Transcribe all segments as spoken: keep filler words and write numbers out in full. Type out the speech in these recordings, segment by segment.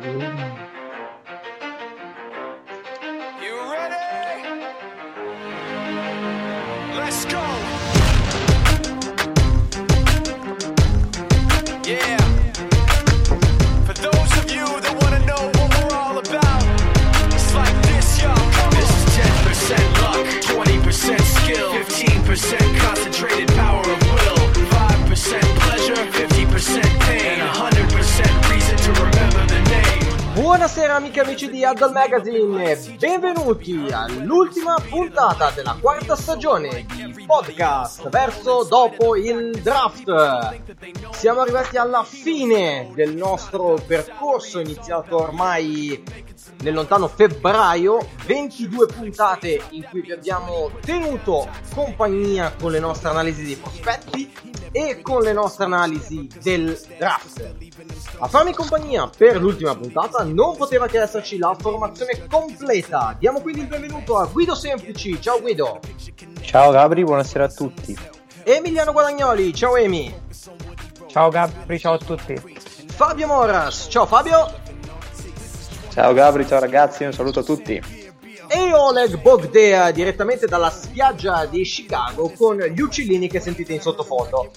Buonasera amiche e amici di Huddle Magazine, benvenuti all'ultima puntata della quarta stagione di podcast verso dopo il draft. Siamo arrivati alla fine del nostro percorso iniziato ormai nel lontano febbraio, ventidue puntate in cui vi abbiamo tenuto compagnia con le nostre analisi dei prospetti e con le nostre analisi del draft. A farmi compagnia per l'ultima puntata non poteva che esserci la formazione completa. Diamo quindi il benvenuto a Guido Semplici. Ciao Guido. Ciao Gabri, buonasera a tutti. Emiliano Guadagnoli. Ciao Emi. Ciao Gabri, ciao a tutti. Fabio Moras. Ciao Fabio. Ciao Gabri, ciao ragazzi, un saluto a tutti. E Oleg Bogdea direttamente dalla spiaggia di Chicago con gli uccellini che sentite in sottofondo.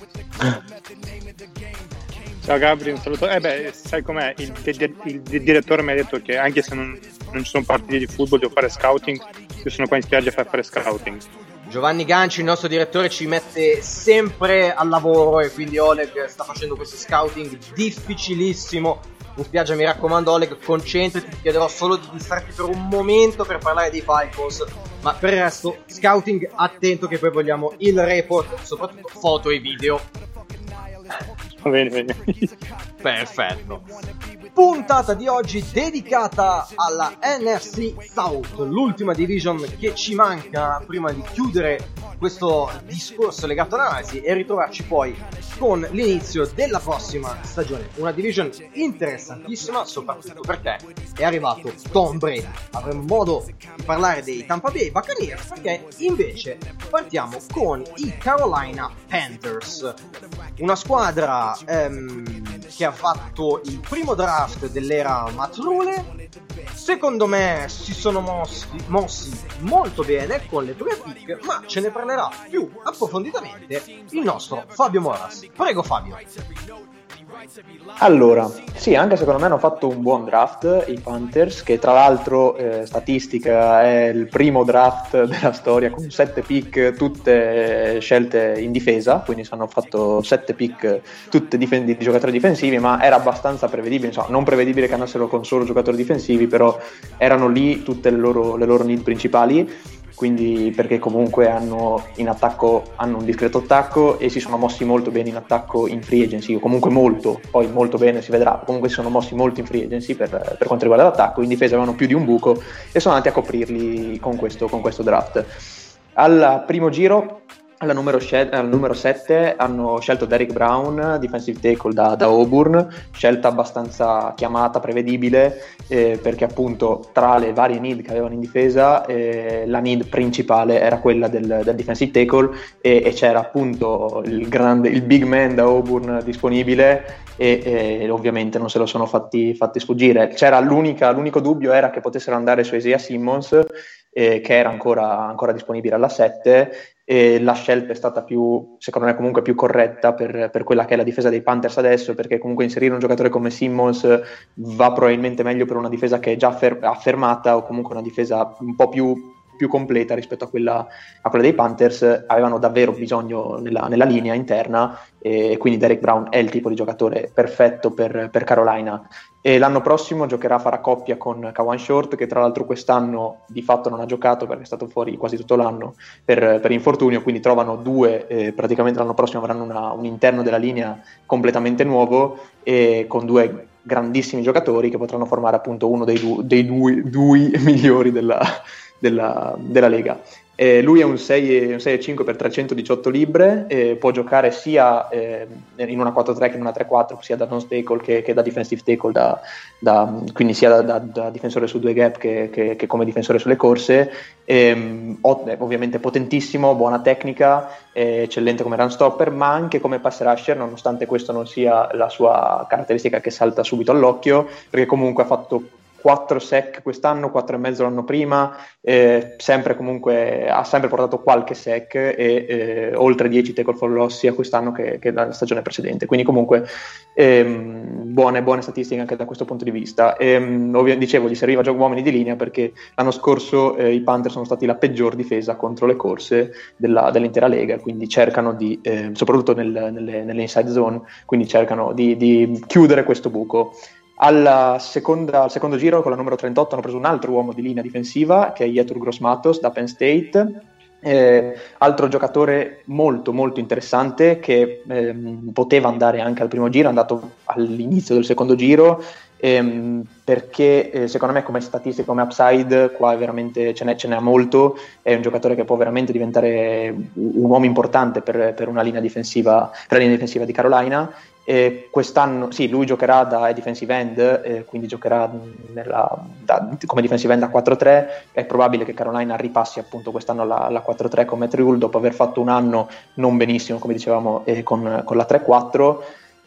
Ciao Gabri, un saluto. Eh beh, sai com'è? Il, il, il, il direttore mi ha detto che anche se non, non ci sono partite di football devo fare scouting. Io sono qua in spiaggia per fare scouting. Giovanni Ganci, il nostro direttore, ci mette sempre al lavoro e quindi Oleg sta facendo questo scouting difficilissimo in spiaggia. Mi raccomando Oleg, concentrati, ti chiederò solo di distrarti per un momento per parlare dei Falcons, ma per il resto scouting attento che poi vogliamo il report, soprattutto foto e video. Va bene, bene. Perfetto. Puntata di oggi dedicata alla N F C South, l'ultima division che ci manca prima di chiudere questo discorso legato all'analisi e ritrovarci poi con l'inizio della prossima stagione. Una division interessantissima, soprattutto perché è arrivato Tom Brady. Avremo modo di parlare dei Tampa Bay Buccaneers, perché invece partiamo con i Carolina Panthers, una squadra ehm, che ha fatto il primo draft dell'era Matt Rule. Secondo me si sono mossi, mossi molto bene con le due pick, ma ce ne parlerà più approfonditamente il nostro Fabio Moras. Prego Fabio. Allora, sì, anche secondo me hanno fatto un buon draft i Panthers, che tra l'altro, eh, statistica, è il primo draft della storia con sette pick, tutte scelte in difesa, quindi hanno fatto sette pick tutte difen- di giocatori difensivi, ma era abbastanza prevedibile, insomma, non prevedibile che andassero con solo giocatori difensivi, però erano lì tutte le loro, le loro need principali. Quindi perché comunque hanno in attacco hanno un discreto attacco e si sono mossi molto bene in attacco in free agency, o comunque molto, poi molto bene si vedrà, comunque si sono mossi molto in free agency per, per quanto riguarda l'attacco. In difesa avevano più di un buco e sono andati a coprirli con questo, con questo draft. Al primo giro, alla numero, scel- al numero sette, hanno scelto Derrick Brown, defensive tackle da, da Auburn, scelta abbastanza chiamata, prevedibile, eh, perché appunto tra le varie need che avevano in difesa, eh, la need principale era quella del, del defensive tackle, e, e c'era appunto il grande, il big man da Auburn disponibile, e, e ovviamente non se lo sono fatti, fatti sfuggire. C'era l'unica, l'unico dubbio era che potessero andare su Isaiah Simmons, eh, che era ancora, ancora disponibile alla sette, e la scelta è stata più, secondo me comunque più corretta per, per quella che è la difesa dei Panthers adesso, perché comunque inserire un giocatore come Simmons va probabilmente meglio per una difesa che è già affer- affermata, o comunque una difesa un po' più, più completa rispetto a quella, a quella dei Panthers. Avevano davvero bisogno nella, nella linea interna, e quindi Derrick Brown è il tipo di giocatore perfetto per, per Carolina. E l'anno prossimo giocherà, farà coppia con Kawan Short, che tra l'altro quest'anno di fatto non ha giocato perché è stato fuori quasi tutto l'anno per, per infortunio, quindi trovano due, eh, praticamente l'anno prossimo avranno una, un interno della linea completamente nuovo, e con due grandissimi giocatori che potranno formare appunto uno dei, du- dei due, due migliori della, della, della Lega. Eh, lui è un sei virgola cinque per trecentodiciotto libbre, eh, può giocare sia eh, in una quattro tre che in una tre quattro, sia da non tackle che, che da defensive tackle, da, da, quindi sia da, da, da difensore su due gap che, che, che come difensore sulle corse. Eh, ovviamente potentissimo, buona tecnica, eh, eccellente come run stopper, ma anche come pass rusher, nonostante questo non sia la sua caratteristica che salta subito all'occhio, perché comunque ha fatto quattro sack quest'anno, quattro e mezzo l'anno prima, eh, sempre comunque ha sempre portato qualche sack e eh, oltre dieci tackle for loss sia quest'anno che, che la stagione precedente, quindi comunque ehm, buone, buone statistiche anche da questo punto di vista. Ehm, ovvio, dicevo, gli serviva gioco uomini di linea perché l'anno scorso eh, i Panthers sono stati la peggior difesa contro le corse della, dell'intera lega, quindi cercano di, eh, soprattutto nel, nelle, nelle inside zone, quindi cercano di, di chiudere questo buco. Alla seconda, al secondo giro, con la numero trentotto, hanno preso un altro uomo di linea difensiva, che è Yetur Gross-Matos da Penn State, eh, altro giocatore molto molto interessante che ehm, poteva andare anche al primo giro, è andato all'inizio del secondo giro, ehm, perché eh, secondo me come statistica, come upside, qua veramente ce n'è, ce n'è molto, è un giocatore che può veramente diventare un uomo importante per, per una linea difensiva, per la linea difensiva di Carolina. E quest'anno sì, lui giocherà da defensive end, eh, quindi giocherà nella, da, come defensive end a quattro tre. È probabile che Carolina ripassi appunto quest'anno alla, alla quattro tre come Matt Rhule, dopo aver fatto un anno non benissimo, come dicevamo, eh, con, con la tre quattro.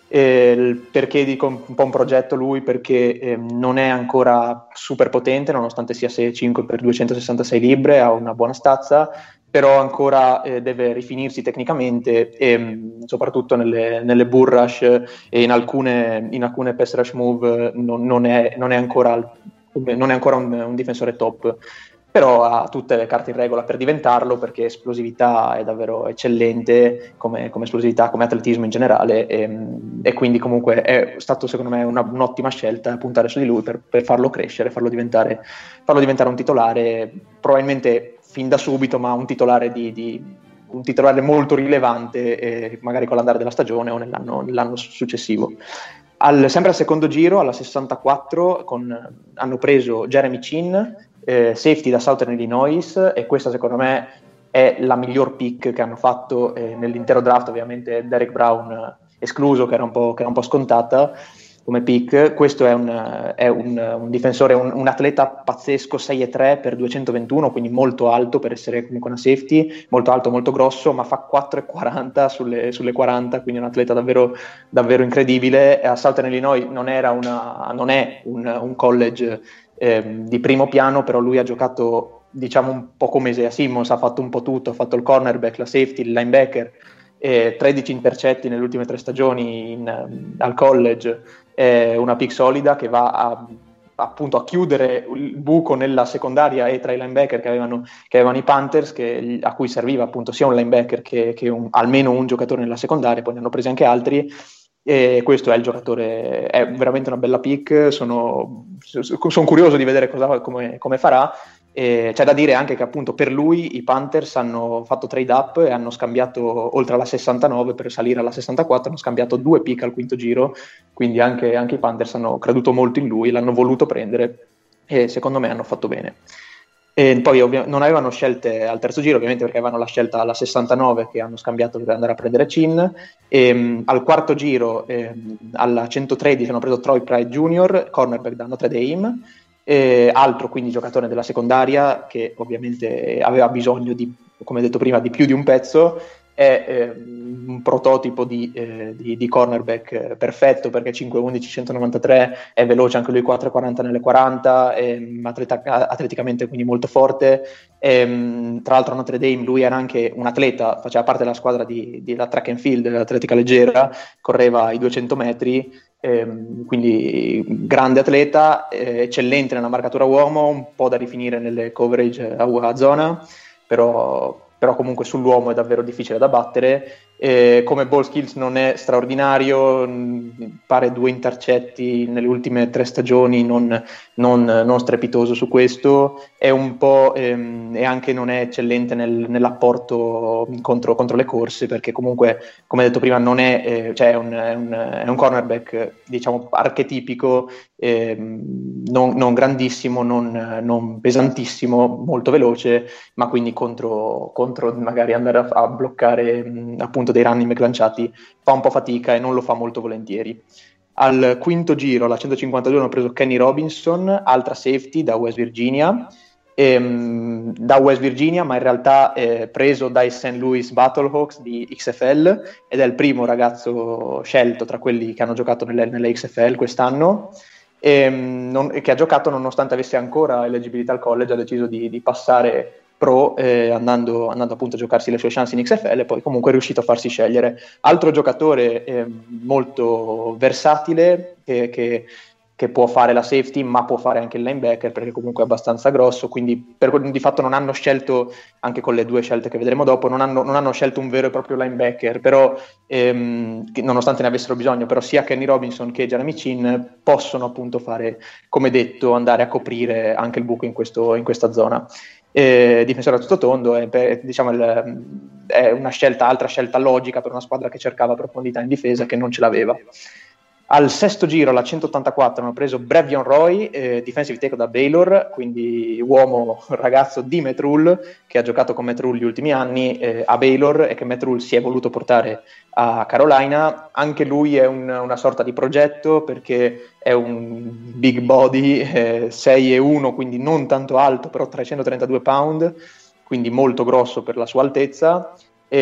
Eh, perché dico un po' un progetto lui? Perché eh, non è ancora super potente, nonostante sia sei virgola cinque per duecentosessantasei libbre, ha una buona stazza, però ancora eh, deve rifinirsi tecnicamente e mh, soprattutto nelle, nelle bull rush e in alcune, in alcune pass rush move non, non, è, non è ancora, non è ancora un, un difensore top, però ha tutte le carte in regola per diventarlo, perché esplosività è davvero eccellente come, come esplosività, come atletismo in generale, e, e quindi comunque è stato secondo me una, un'ottima scelta puntare su di lui per, per farlo crescere, farlo diventare, farlo diventare un titolare, probabilmente fin da subito, ma un titolare di, di un titolare molto rilevante, eh, magari con l'andare della stagione o nell'anno, nell'anno successivo. Al, sempre al secondo giro, alla sessantaquattro, con, hanno preso Jeremy Chin, eh, safety da Southern Illinois, e questa secondo me è la miglior pick che hanno fatto eh, nell'intero draft, ovviamente Derek Brown eh, escluso, che era un po', che era un po' scontata come pick. Questo è un, è un, un difensore, un, un atleta pazzesco, sei virgola tre per duecentoventuno, quindi molto alto per essere comunque una safety, molto alto, molto grosso, ma fa quattro virgola quaranta sulle, sulle quaranta, quindi un atleta davvero, davvero incredibile. A Southern Illinois non, era una, non è un, un college eh, di primo piano, però lui ha giocato, diciamo, un po' come Isaiah Simmons, ha fatto un po' tutto, ha fatto il cornerback, la safety, il linebacker, eh, tredici intercetti nelle ultime tre stagioni in, al college, eh, una pick solida che va a, appunto a chiudere il buco nella secondaria e tra i linebacker che avevano, che avevano i Panthers, che, a cui serviva appunto sia un linebacker che, che un, almeno un giocatore nella secondaria, poi ne hanno presi anche altri, e questo è il giocatore, è veramente una bella pick. Sono, sono curioso di vedere cosa, come, come farà. E c'è da dire anche che appunto per lui i Panthers hanno fatto trade up e hanno scambiato, oltre alla sessantanove per salire alla sessantaquattro, hanno scambiato due pick al quinto giro, quindi anche, anche i Panthers hanno creduto molto in lui, l'hanno voluto prendere e secondo me hanno fatto bene. E poi ovvi- non avevano scelte al terzo giro, ovviamente, perché avevano la scelta alla sessantanove che hanno scambiato per andare a prendere Chin, e mh, al quarto giro ehm, alla centotredici hanno preso Troy Pride junior, cornerback da Notre Dame, eh, altro quindi giocatore della secondaria che ovviamente aveva bisogno di, come detto prima, di più di un pezzo. È eh, un prototipo di, eh, di, di cornerback eh, perfetto, perché cinque undici centonovantatré, è veloce anche lui, quattro quaranta nelle quaranta, è, atleta, atleticamente quindi molto forte. E, tra l'altro a Notre Dame lui era anche un atleta, faceva parte della squadra di, di la track and field, dell'atletica leggera, correva i duecento metri, ehm, quindi grande atleta, eh, eccellente nella marcatura uomo, un po' da rifinire nelle coverage a, a zona, però però comunque sull'uomo è davvero difficile da battere. Eh, come ball skills non è straordinario, mh, pare due intercetti nelle ultime tre stagioni, non, non, non strepitoso su questo, è un po' ehm, e anche non è eccellente nel, nell'apporto contro, contro le corse, perché comunque, come detto prima, non è, eh, cioè è, un, è, un, è un cornerback, diciamo, archetipico, ehm, non, non grandissimo, non, non pesantissimo, molto veloce, ma quindi contro, contro magari andare a, a bloccare mh, appunto dei running back lanciati fa un po' fatica e non lo fa molto volentieri. Al quinto giro, alla centocinquantadue, hanno preso Kenny Robinson, altra safety da West Virginia, ehm, da West Virginia, ma in realtà è preso dai Saint Louis Battlehawks di X F L, ed è il primo ragazzo scelto tra quelli che hanno giocato nelle, nelle X F L quest'anno, e, non, che ha giocato nonostante avesse ancora eleggibilità al college, ha deciso di, di passare pro, eh, andando, andando appunto a giocarsi le sue chance in X F L, e poi comunque è riuscito a farsi scegliere. Altro giocatore eh, molto versatile, che, che, che può fare la safety, ma può fare anche il linebacker, perché comunque è abbastanza grosso, quindi per, di fatto non hanno scelto, anche con le due scelte che vedremo dopo, non hanno, non hanno scelto un vero e proprio linebacker, però ehm, nonostante ne avessero bisogno, però sia Kenny Robinson che Jeremy Chin possono appunto fare, come detto, andare a coprire anche il buco in, questo, in questa zona. Eh, difensore a tutto tondo, è, per, diciamo, il, è una scelta, altra scelta logica per una squadra che cercava profondità in difesa, che non ce l'aveva. Al sesto giro, alla centottantaquattro, hanno preso Brevion Roy, eh, defensive tackle da Baylor, quindi uomo, ragazzo di Matt Rhule, che ha giocato con Matt Rhule gli ultimi anni eh, a Baylor, e che Matt Rhule si è voluto portare a Carolina. Anche lui è un, una sorta di progetto, perché è un big body, eh, sei e uno, quindi non tanto alto, però trecentotrentadue pound, quindi molto grosso per la sua altezza.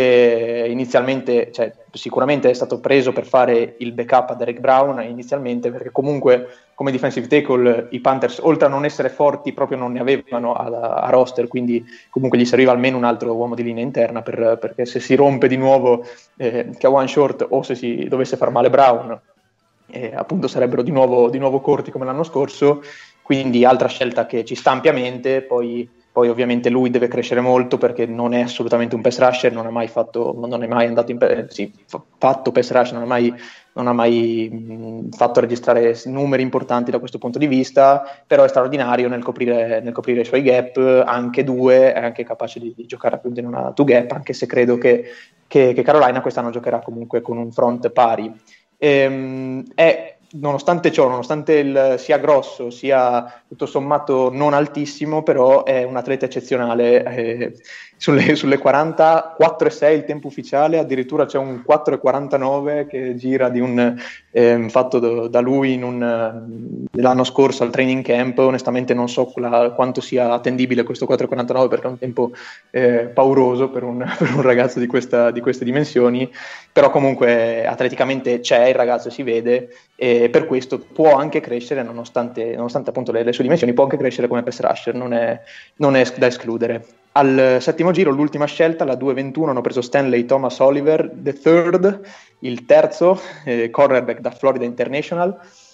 E inizialmente, cioè, sicuramente è stato preso per fare il backup a Derek Brown inizialmente, perché comunque come defensive tackle i Panthers, oltre a non essere forti, proprio non ne avevano a, a roster, quindi comunque gli serviva almeno un altro uomo di linea interna, per, perché se si rompe di nuovo eh, Kawan Short, o se si dovesse far male Brown, eh, appunto sarebbero di nuovo, di nuovo corti come l'anno scorso. Quindi altra scelta che ci sta ampiamente. Poi Poi ovviamente lui deve crescere molto, perché non è assolutamente un pass rusher, non ha mai fatto, non è mai andato in sì, fatto pass rush, non ha mai, non ha mai mh, fatto registrare numeri importanti da questo punto di vista, però è straordinario nel coprire, nel coprire i suoi gap, anche due, è anche capace di, di giocare appunto in una two gap, anche se credo che, che, che Carolina quest'anno giocherà comunque con un front pari. Ehm, è Nonostante ciò, nonostante il, sia grosso, sia tutto sommato non altissimo, però è un atleta eccezionale. Eh, sulle, sulle quaranta, quattro e sei il tempo ufficiale, addirittura c'è un quattro e quarantanove che gira di un eh, fatto do, da lui in un, l'anno scorso al training camp. Onestamente non so la, quanto sia attendibile questo quattro e quarantanove, perché è un tempo eh, pauroso per un, per un ragazzo di, questa, di queste dimensioni, però comunque atleticamente c'è il ragazzo, si vede, e per questo può anche crescere, nonostante, nonostante appunto le, le sue dimensioni, può anche crescere come pass rusher, non è, non è da escludere. Al settimo giro, l'ultima scelta, la due ventuno, hanno preso Stanley Thomas Oliver the third, il terzo eh, cornerback da Florida International.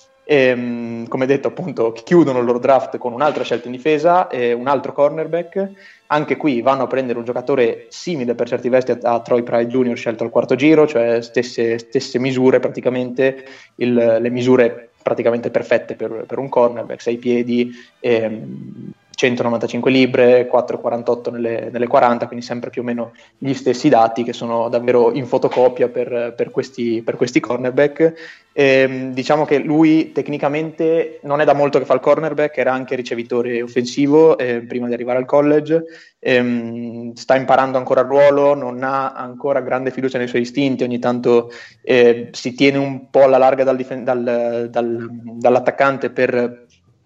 E, come detto, appunto, chiudono il loro draft con un'altra scelta in difesa e un altro cornerback. Anche qui vanno a prendere un giocatore simile per certi versi a, a Troy Pride Junior, scelto al quarto giro, cioè stesse, stesse misure praticamente, il, le misure praticamente perfette per, per un cornerback, sei piedi, ehm, centonovantacinque libbre, quattro virgola quarantotto nelle, nelle quaranta, quindi sempre più o meno gli stessi dati, che sono davvero in fotocopia per, per, questi, per questi cornerback. E, diciamo che lui tecnicamente non è da molto che fa il cornerback, era anche ricevitore offensivo eh, prima di arrivare al college, e, sta imparando ancora il ruolo, non ha ancora grande fiducia nei suoi istinti, ogni tanto eh, si tiene un po' alla larga dal difen- dal, dal, dall'attaccante per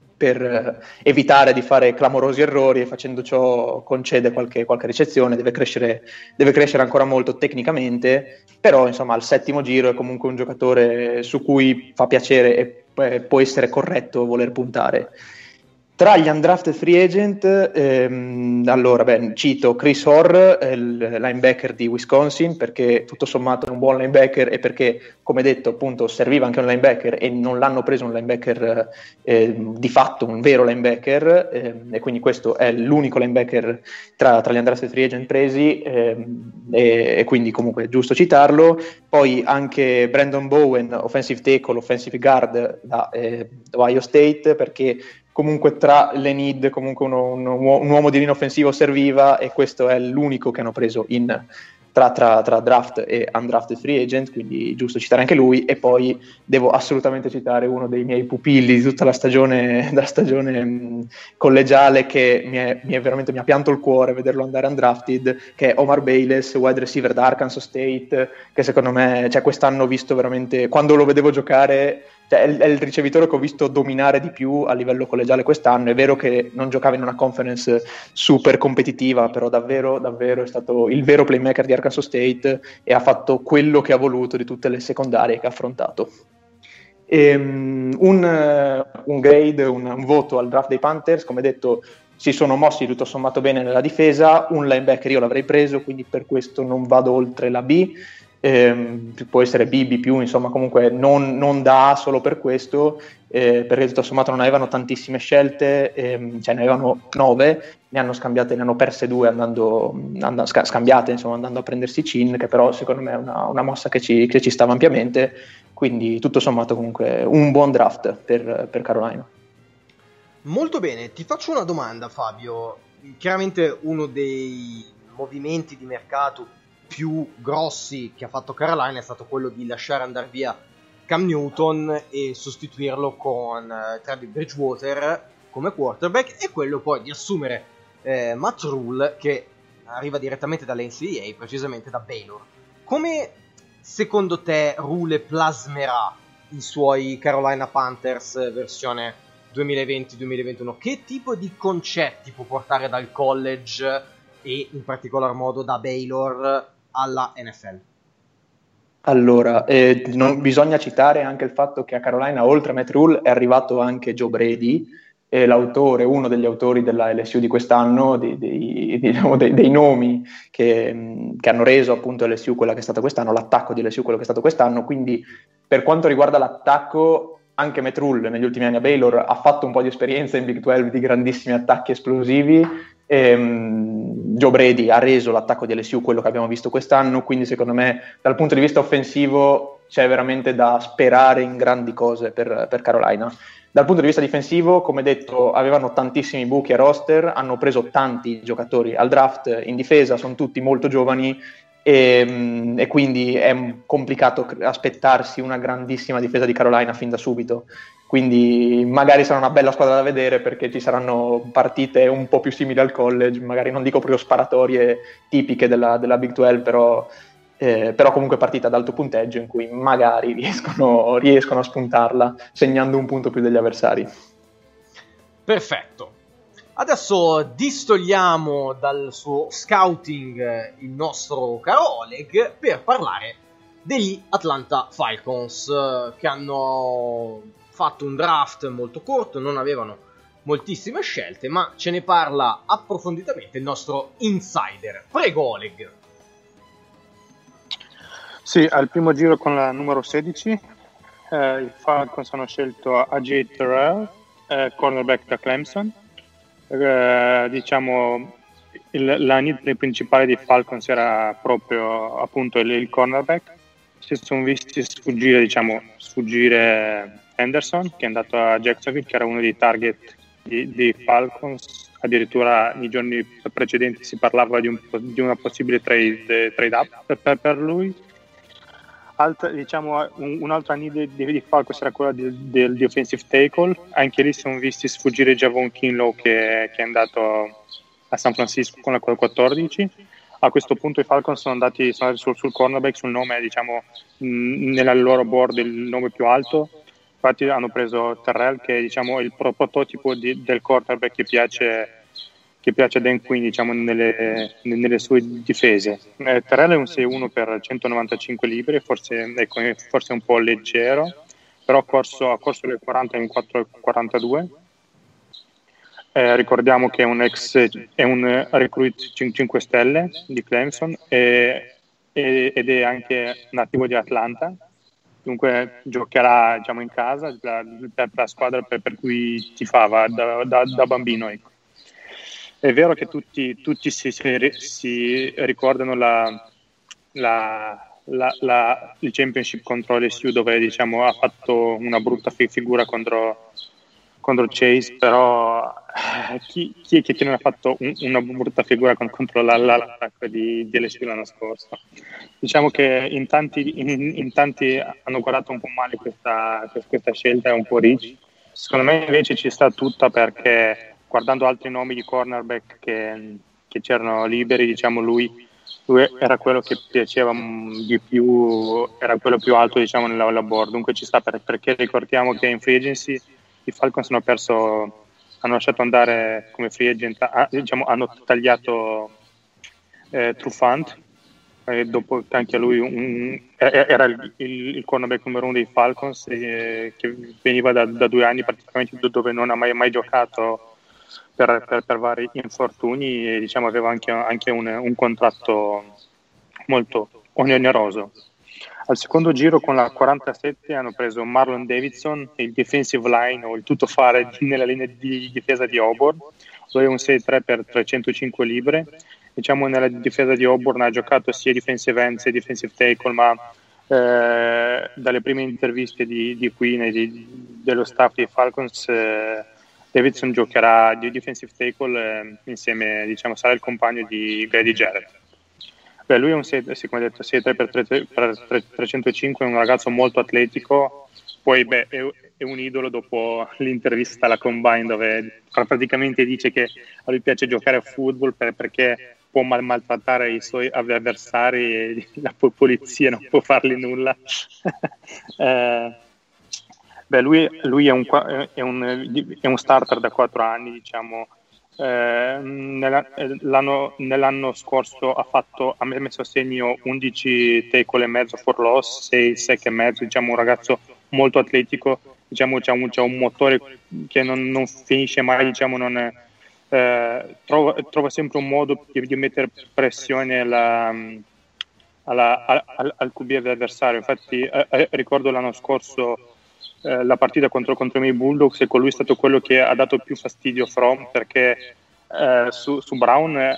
per evitare di fare clamorosi errori, e facendo ciò concede qualche, qualche ricezione. Deve crescere, deve crescere ancora molto tecnicamente, però insomma al settimo giro è comunque un giocatore su cui fa piacere e può essere corretto voler puntare. Tra gli undrafted free agent, ehm, allora, beh, cito Chris Orr, il linebacker di Wisconsin, perché tutto sommato è un buon linebacker e perché, come detto, appunto, serviva anche un linebacker e non l'hanno preso un linebacker eh, di fatto, un vero linebacker, eh, e quindi questo è l'unico linebacker tra, tra gli undrafted free agent presi, eh, e, e quindi comunque è giusto citarlo. Poi anche Brandon Bowen, offensive tackle, offensive guard da eh, Ohio State, perché comunque tra le need comunque uno, uno, un uomo di linea offensivo serviva e questo è l'unico che hanno preso in, tra, tra, tra draft e undrafted free agent, quindi giusto citare anche lui. E poi devo assolutamente citare uno dei miei pupilli di tutta la stagione, la stagione mh, collegiale, che mi è, mi è veramente mi ha pianto il cuore vederlo andare undrafted, che è Omar Bayless, wide receiver da Arkansas State, che secondo me, cioè, quest'anno ho visto veramente, quando lo vedevo giocare, cioè, è, il, è il ricevitore che ho visto dominare di più a livello collegiale quest'anno. È vero che non giocava in una conference super competitiva, però davvero, davvero è stato il vero playmaker di Arkansas State e ha fatto quello che ha voluto di tutte le secondarie che ha affrontato. E, um, un, un grade, un, un voto al draft dei Panthers, come detto, si sono mossi tutto sommato bene nella difesa. Un linebacker io l'avrei preso, quindi per questo non vado oltre la B. Eh, può essere B, B più, insomma, comunque non, non da A solo per questo, eh, perché tutto sommato non avevano tantissime scelte, ehm, cioè ne avevano nove, ne hanno scambiate, ne hanno perse due andando, andando scambiate, insomma, andando a prendersi Chin, che però secondo me è una, una mossa che ci, che ci stava ampiamente, quindi tutto sommato comunque un buon draft per, per Carolina. Molto bene, ti faccio una domanda, Fabio. Chiaramente uno dei movimenti di mercato più grossi che ha fatto Carolina è stato quello di lasciare andare via Cam Newton e sostituirlo con eh, Teddy Bridgewater come quarterback, e quello poi di assumere eh, Matt Rule, che arriva direttamente dall'N C A A, precisamente da Baylor. Come secondo te Rule plasmerà i suoi Carolina Panthers versione duemilaventi duemilaventuno? Che tipo di concetti può portare dal college e in particolar modo da Baylor alla N F L? Allora, eh, non, bisogna citare anche il fatto che a Carolina, oltre a Matt Rule, è arrivato anche Joe Brady, eh, l'autore, uno degli autori della L S U di quest'anno, di, di, diciamo, dei, dei nomi che, che hanno reso appunto L S U quella che è stata quest'anno, l'attacco di L S U quello che è stato quest'anno. Quindi per quanto riguarda l'attacco, anche Matt Rule negli ultimi anni a Baylor ha fatto un po' di esperienza in Big dodici di grandissimi attacchi esplosivi. Ehm, Joe Brady ha reso l'attacco di L S U quello che abbiamo visto quest'anno, quindi secondo me dal punto di vista offensivo c'è veramente da sperare in grandi cose per, per Carolina. Dal punto di vista difensivo, come detto, avevano tantissimi buchi a roster, hanno preso tanti giocatori al draft in difesa, sono tutti molto giovani e, e quindi è complicato aspettarsi una grandissima difesa di Carolina fin da subito. Quindi magari sarà una bella squadra da vedere, perché ci saranno partite un po' più simili al college, magari non dico proprio sparatorie tipiche della, della Big dodici, però, eh, però comunque partite ad alto punteggio in cui magari riescono, riescono a spuntarla segnando un punto più degli avversari. Perfetto. Adesso distogliamo dal suo scouting il nostro caro Oleg per parlare degli Atlanta Falcons, che hanno fatto un draft molto corto, non avevano moltissime scelte, ma ce ne parla approfonditamente il nostro insider. Prego Oleg. Sì, al primo giro con la numero sedici eh, i Falcons hanno scelto A J Terrell, eh, cornerback da Clemson. Eh, diciamo il, la need principale dei Falcons era proprio appunto il, il cornerback. Si sono visti sfuggire, diciamo, sfuggire Henderson, che è andato a Jacksonville, che era uno dei target di, di Falcons. Addirittura nei giorni precedenti si parlava di, un, di una possibile trade, trade up per, per lui. Altra, diciamo, un, un'altra need di, di Falcons era quella di, di, di offensive tackle. Anche lì si sono visti sfuggire Javon Kinlaw, che, che è andato a San Francisco con la quattordici. A questo punto i Falcons sono andati, sono andati sul, sul cornerback, sul nome, diciamo, mh, nella loro board il nome più alto. Infatti hanno preso Terrell, che è, diciamo, il prototipo di, del cornerback che piace, che piace a Dan Quinn, diciamo, nelle, nelle sue difese. Eh, Terrell è un sei uno per centonovantacinque libbre, forse, ecco, forse un po' leggero, però ha corso, ha corso le quaranta in quattro quarantadue. eh, ricordiamo che è un ex è un recruit cinque stelle di Clemson e, e, ed è anche nativo di Atlanta, dunque giocherà, diciamo, in casa per la, la squadra per, per cui tifava da, da, da bambino, ecco. È vero che tutti, tutti si, si, si ricordano la, la La, la, il championship contro l'S U, dove, diciamo, ha fatto una brutta fi- figura contro, contro Chase, però eh, chi, chi è che non ha fatto un, una brutta figura con, contro la, la, l'attacco di, di L S U l'anno scorso? Diciamo che in tanti, in, in tanti hanno guardato un po' male questa, questa scelta, è un po' rich. Secondo me invece ci sta tutta, perché guardando altri nomi di cornerback che, che c'erano liberi, diciamo, lui lui era quello che piaceva di più, era quello più alto, diciamo, nella board, dunque ci sta, per, perché ricordiamo che in free agency i Falcons hanno perso, hanno lasciato andare come free agent, ah, diciamo, hanno tagliato eh, Trufant, eh, dopo che anche lui un, era il, il, il cornerback numero uno dei Falcons, eh, che veniva da, da due anni praticamente dove non ha mai, mai giocato Per, per, per vari infortuni, e, diciamo, aveva anche, anche un, un contratto molto oneroso. Al secondo giro con la quarantasette hanno preso Marlon Davidson, il defensive line o il tuttofare nella linea di difesa di Auburn. Lui è un sei tre per trecentocinque libbre, diciamo, nella difesa di Auburn ha giocato sia defensive end sia defensive tackle, ma eh, dalle prime interviste di, di Quinn e di, dello staff dei Falcons, eh, Davidson giocherà di defensive tackle, eh, insieme, diciamo, sarà il compagno di Grady Jarrett. Beh, lui è un sei, come detto, sei tre per trecentocinque, è un ragazzo molto atletico, poi beh, è, è un idolo dopo l'intervista alla Combine, dove praticamente dice che a lui piace giocare a football per, perché può mal- maltrattare i suoi avversari e la polizia non può fargli nulla. eh, Beh, lui, lui è, un, è, un, è un starter da quattro anni, diciamo. Eh, nella, l'anno, nell'anno scorso ha, fatto, ha messo a segno undici tackle e mezzo for loss, sei sec e mezzo, diciamo, un ragazzo molto atletico, diciamo, c'ha un, c'ha un motore che non, non finisce mai, diciamo, non, eh, trova, trova sempre un modo di, di mettere pressione alla, alla, al, al Q B avversario. Infatti eh, ricordo l'anno scorso Eh, la partita contro, contro i miei Bulldogs, e con lui è stato quello che ha dato più fastidio From, perché eh, su, su Brown eh,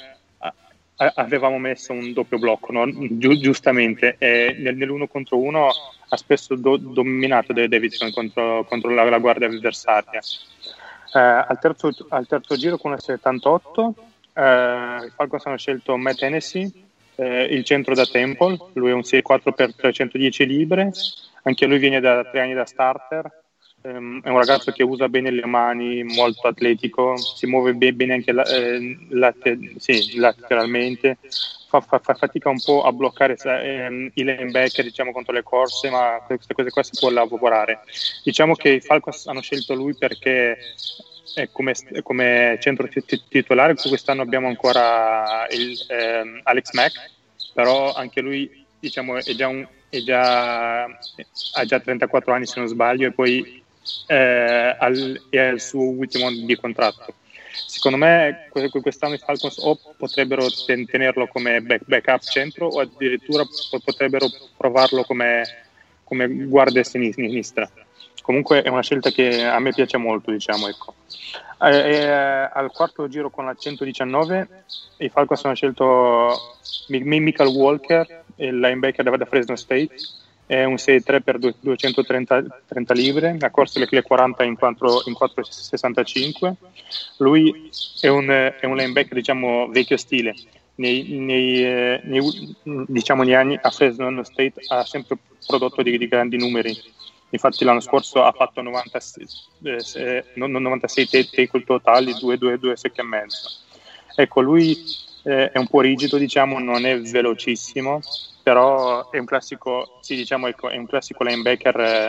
avevamo messo un doppio blocco, no? Gi- giustamente, e nel, nell'uno contro uno ha spesso do, dominato Davidson contro, contro la, la guardia avversaria. Eh, al, terzo, al terzo giro con la settantotto eh, i Falcons hanno scelto Matt Hennessy, eh, il centro da Temple. Lui è un sei quattro per trecentodieci libbre, anche lui viene da tre anni da starter, um, è un ragazzo che usa bene le mani, molto atletico, si muove bene anche la, eh, later, sì, lateralmente, fa, fa, fa fatica un po' a bloccare eh, i linebacker, diciamo, contro le corse, ma queste cose qua si può lavorare. Diciamo che i Falcons hanno scelto lui perché è come, come centro titolare. Quest'anno abbiamo ancora il, eh, Alex Mack, però anche lui, diciamo, è già un È già, ha già trentaquattro anni, se non sbaglio, e poi eh, al, è al suo ultimo anno di contratto. Secondo me quest'anno i Falcons o potrebbero tenerlo come back, backup centro, o addirittura potrebbero provarlo come, come guardia sinistra. Comunque è una scelta che a me piace molto, diciamo, ecco. E, e, al quarto giro con la centodiciannove i Falcons hanno scelto Michael Walker, il linebacker da Fresno State. È un sei tre per duecentotrenta libbre, ha corso le quaranta in quattro sessantacinque. Lui è un, è un linebacker, diciamo, vecchio stile. Nei, nei, nei, diciamo, negli anni a Fresno State ha sempre prodotto di, di grandi numeri. Infatti l'anno scorso ha fatto novantasei, eh, novantasei tackle totali, due due due sec e mezzo. Ecco, lui eh, è un po' rigido, diciamo, non è velocissimo, però è un classico, sì, diciamo, ecco, è un classico linebacker, eh,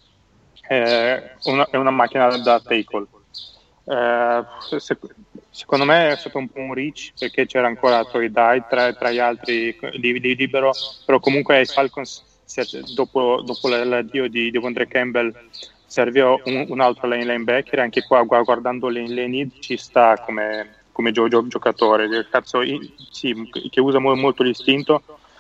eh, una, è una macchina da tackle. Eh, se, secondo me è stato un po' un reach, perché c'era ancora Troy Dye tra, tra gli altri di, di libero, però comunque ai Falcons, dopo, dopo l'addio di Devondre Campbell, serviva un, un altro lane linebacker, anche qua guardando le, le need ci sta come, come gio, gio, giocatore, cazzo, sì, che usa molto, molto l'istinto.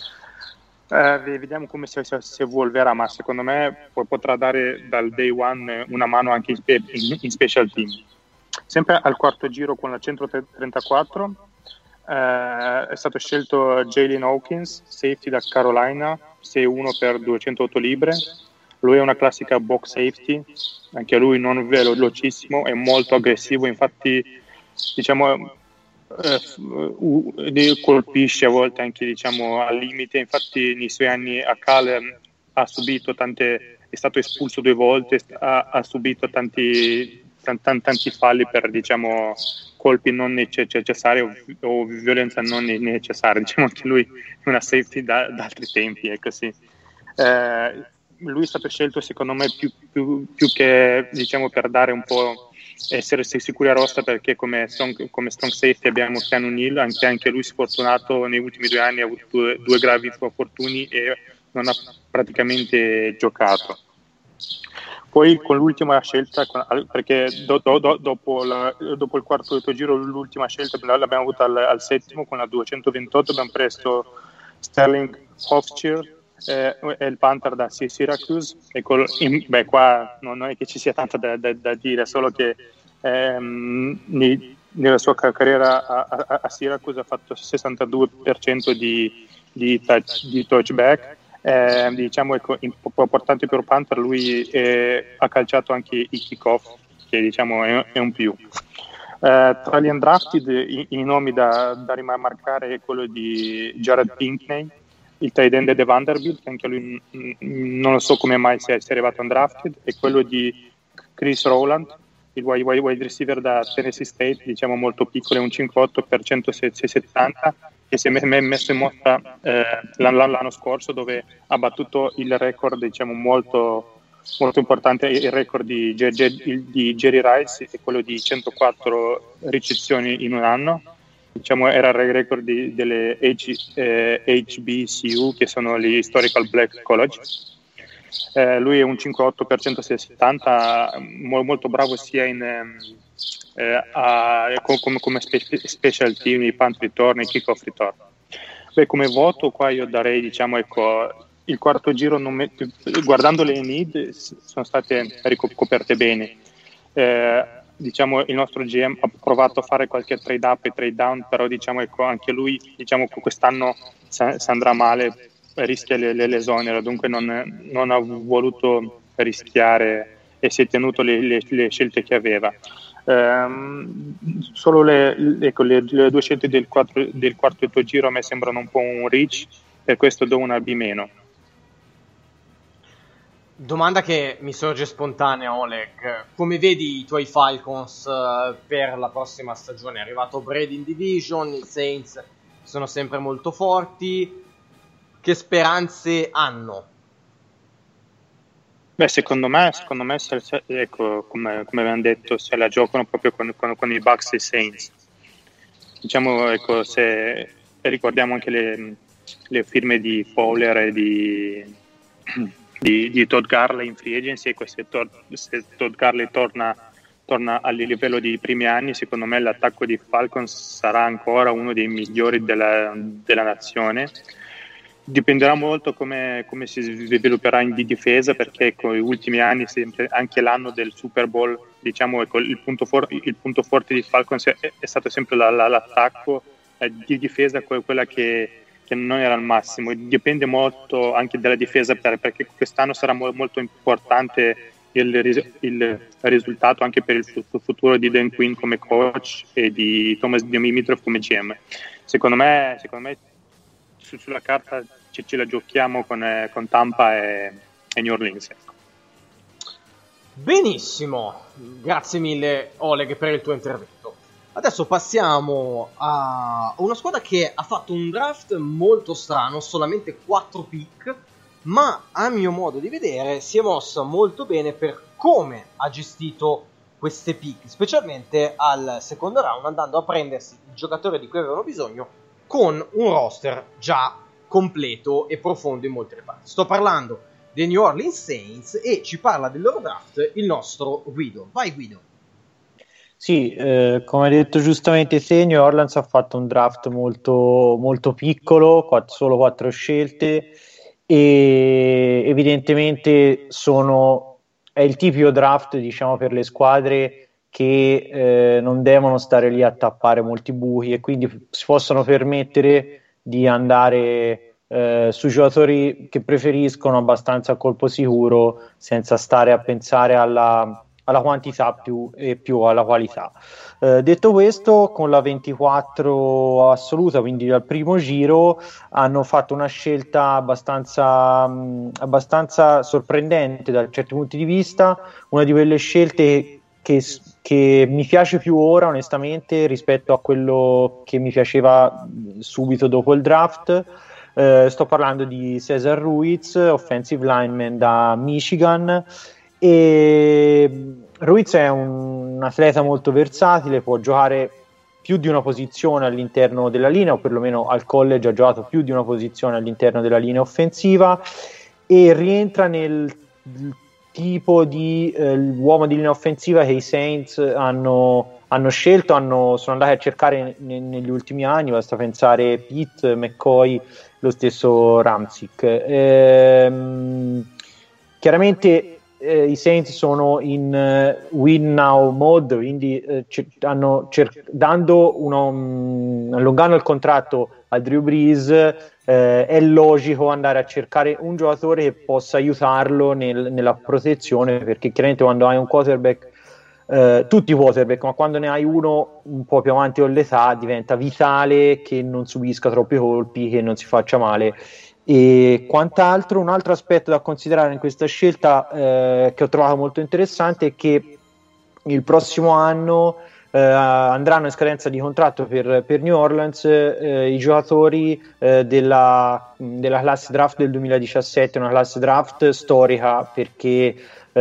Eh, vediamo come si, si, si evolverà, ma secondo me potrà dare dal day one una mano anche in, spe, in, in special team. Sempre al quarto giro con la centotrentaquattro eh, è stato scelto Jalen Hawkins, safety da Carolina, sei uno per duecentootto libbre. Lui è una classica box safety, anche lui non velocissimo, è molto aggressivo, infatti diciamo eh, uh, colpisce a volte anche diciamo al limite. Infatti nei suoi anni a Cal ha subito tante, è stato espulso due volte, ha, ha subito tanti Tanti, tanti falli per diciamo colpi non necessari o, o violenza non necessaria. Diciamo che lui è una safety da, da altri tempi, è così. Eh, lui è stato scelto secondo me più, più, più che diciamo per dare un po' essere sicuri a rosta, perché come strong, come strong safety abbiamo Keanu Neal, anche, anche lui sfortunato nei ultimi due anni, ha avuto due, due gravi infortuni e non ha praticamente giocato. Poi con l'ultima scelta, perché do, do, do, dopo, la, dopo il quarto giro l'ultima scelta l'abbiamo avuta al, al settimo, con la duecentoventotto abbiamo preso Sterling Hofschier, eh, è il punter da Syracuse, e col, in, beh qua non è che ci sia tanto da, da, da dire, solo che ehm, nei, nella sua carriera a, a, a Syracuse ha fatto sessantadue per cento di, di, touch, di touchback. Eh, diciamo ecco, importante per Panther, lui eh, ha calciato anche i kick-off, che diciamo è, è un più. Eh, tra gli undrafted i, i nomi da, da rimarcare è quello di Jared Pinkney, il tight end di Vanderbilt, che anche lui mh, non lo so come mai sia, sia arrivato undrafted, e quello di Chris Rowland, il wide, wide receiver da Tennessee State, diciamo molto piccolo, è un cinquantotto per centosettanta, che si è messo in mostra eh, l'anno scorso, dove ha battuto il record diciamo molto, molto importante, il record di, di Jerry Rice, è quello di centoquattro ricezioni in un anno. Diciamo era il record di, delle H, eh, H B C U, che sono gli Historical Black College. Eh, lui è un cinquantotto per centosettanta, molto bravo sia in eh, a, come, come spe- special team, i punt return e kick off return. Beh, come voto qua io darei diciamo ecco il quarto giro, non met- guardando le need sono state ricoperte bene. Eh, diciamo il nostro G M ha provato a fare qualche trade up e trade down, però diciamo ecco anche lui diciamo quest'anno se, se andrà male rischia le, le lesioni, dunque non, non ha voluto rischiare e si è tenuto le, le, le scelte che aveva. Um, solo le, ecco, le, le due scelte del, quattro, del quarto giro a me sembrano un po' un reach, per questo do una B meno. Domanda che mi sorge spontanea, Oleg: come vedi i tuoi Falcons uh, per la prossima stagione? È arrivato Brady in division, i Saints sono sempre molto forti, che speranze hanno? Beh, secondo me, secondo me se, se, ecco, come, come abbiamo detto, se la giocano proprio con, con, con i Bucks e i Saints. Diciamo, ecco, se ricordiamo anche le, le firme di Fowler e di, di, di Todd Gurley in free agency, ecco, se, Todd, se Todd Gurley torna, torna al livello dei primi anni, secondo me l'attacco di Falcons sarà ancora uno dei migliori della, della nazione. Dipenderà molto come, come si svilupperà in di difesa, perché ecco, gli ultimi anni, sempre, anche l'anno del Super Bowl, diciamo ecco, il, punto for- il punto forte di Falcons è, è stato sempre la, la, l'attacco eh, di difesa, quella che, che non era al massimo. Dipende molto anche dalla difesa, per, perché quest'anno sarà mo- molto importante il, il risultato anche per il futuro di Dan Quinn come coach e di Thomas Dimitrov come G M. Secondo me, secondo me sulla carta ce, ce la giochiamo con, eh, con Tampa e, e New Orleans. Benissimo, grazie mille Oleg per il tuo intervento. Adesso passiamo a una squadra che ha fatto un draft molto strano, solamente quattro pick, ma a mio modo di vedere si è mossa molto bene per come ha gestito queste pick, specialmente al secondo round, andando a prendersi il giocatore di cui avevano bisogno con un roster già completo e profondo in molte reparti. Sto parlando dei New Orleans Saints, e ci parla del loro draft il nostro Guido. Vai Guido. Sì, eh, come hai detto giustamente te, New Orleans ha fatto un draft molto, molto piccolo, quattro, solo quattro scelte, e evidentemente sono, è il tipico draft, diciamo, per le squadre che eh, non devono stare lì a tappare molti buchi e quindi si possono permettere di andare eh, su giocatori che preferiscono abbastanza a colpo sicuro, senza stare a pensare alla alla quantità più e più alla qualità. Eh, detto questo, con la ventiquattro assoluta, quindi dal primo giro, hanno fatto una scelta abbastanza, mh, abbastanza sorprendente da certi punti di vista, una di quelle scelte che, che mi piace più ora onestamente rispetto a quello che mi piaceva subito dopo il draft. Eh, sto parlando di Cesar Ruiz, offensive lineman da Michigan. E Ruiz è un, un atleta molto versatile, può giocare più di una posizione all'interno della linea, o perlomeno al college ha giocato più di una posizione all'interno della linea offensiva, e rientra nel tipo di eh, uomo di linea offensiva che i Saints hanno, hanno scelto, hanno, sono andati a cercare ne, negli ultimi anni. Basta pensare Pitt, McCoy, lo stesso Ramczyk. Ehm, chiaramente Eh, i Saints sono in uh, win now mode, quindi eh, c- hanno cer- dando uno, um, allungando il contratto a Drew Brees, eh, è logico andare a cercare un giocatore che possa aiutarlo nel, nella protezione, perché chiaramente quando hai un quarterback, eh, tutti i quarterback, ma quando ne hai uno un po' più avanti con l'età, diventa vitale che non subisca troppi colpi, che non si faccia male. E quant'altro. Un altro aspetto da considerare in questa scelta eh, che ho trovato molto interessante è che il prossimo anno eh, andranno in scadenza di contratto per, per New Orleans eh, i giocatori eh, della, della classe draft del duemiladiciassette, una classe draft storica perché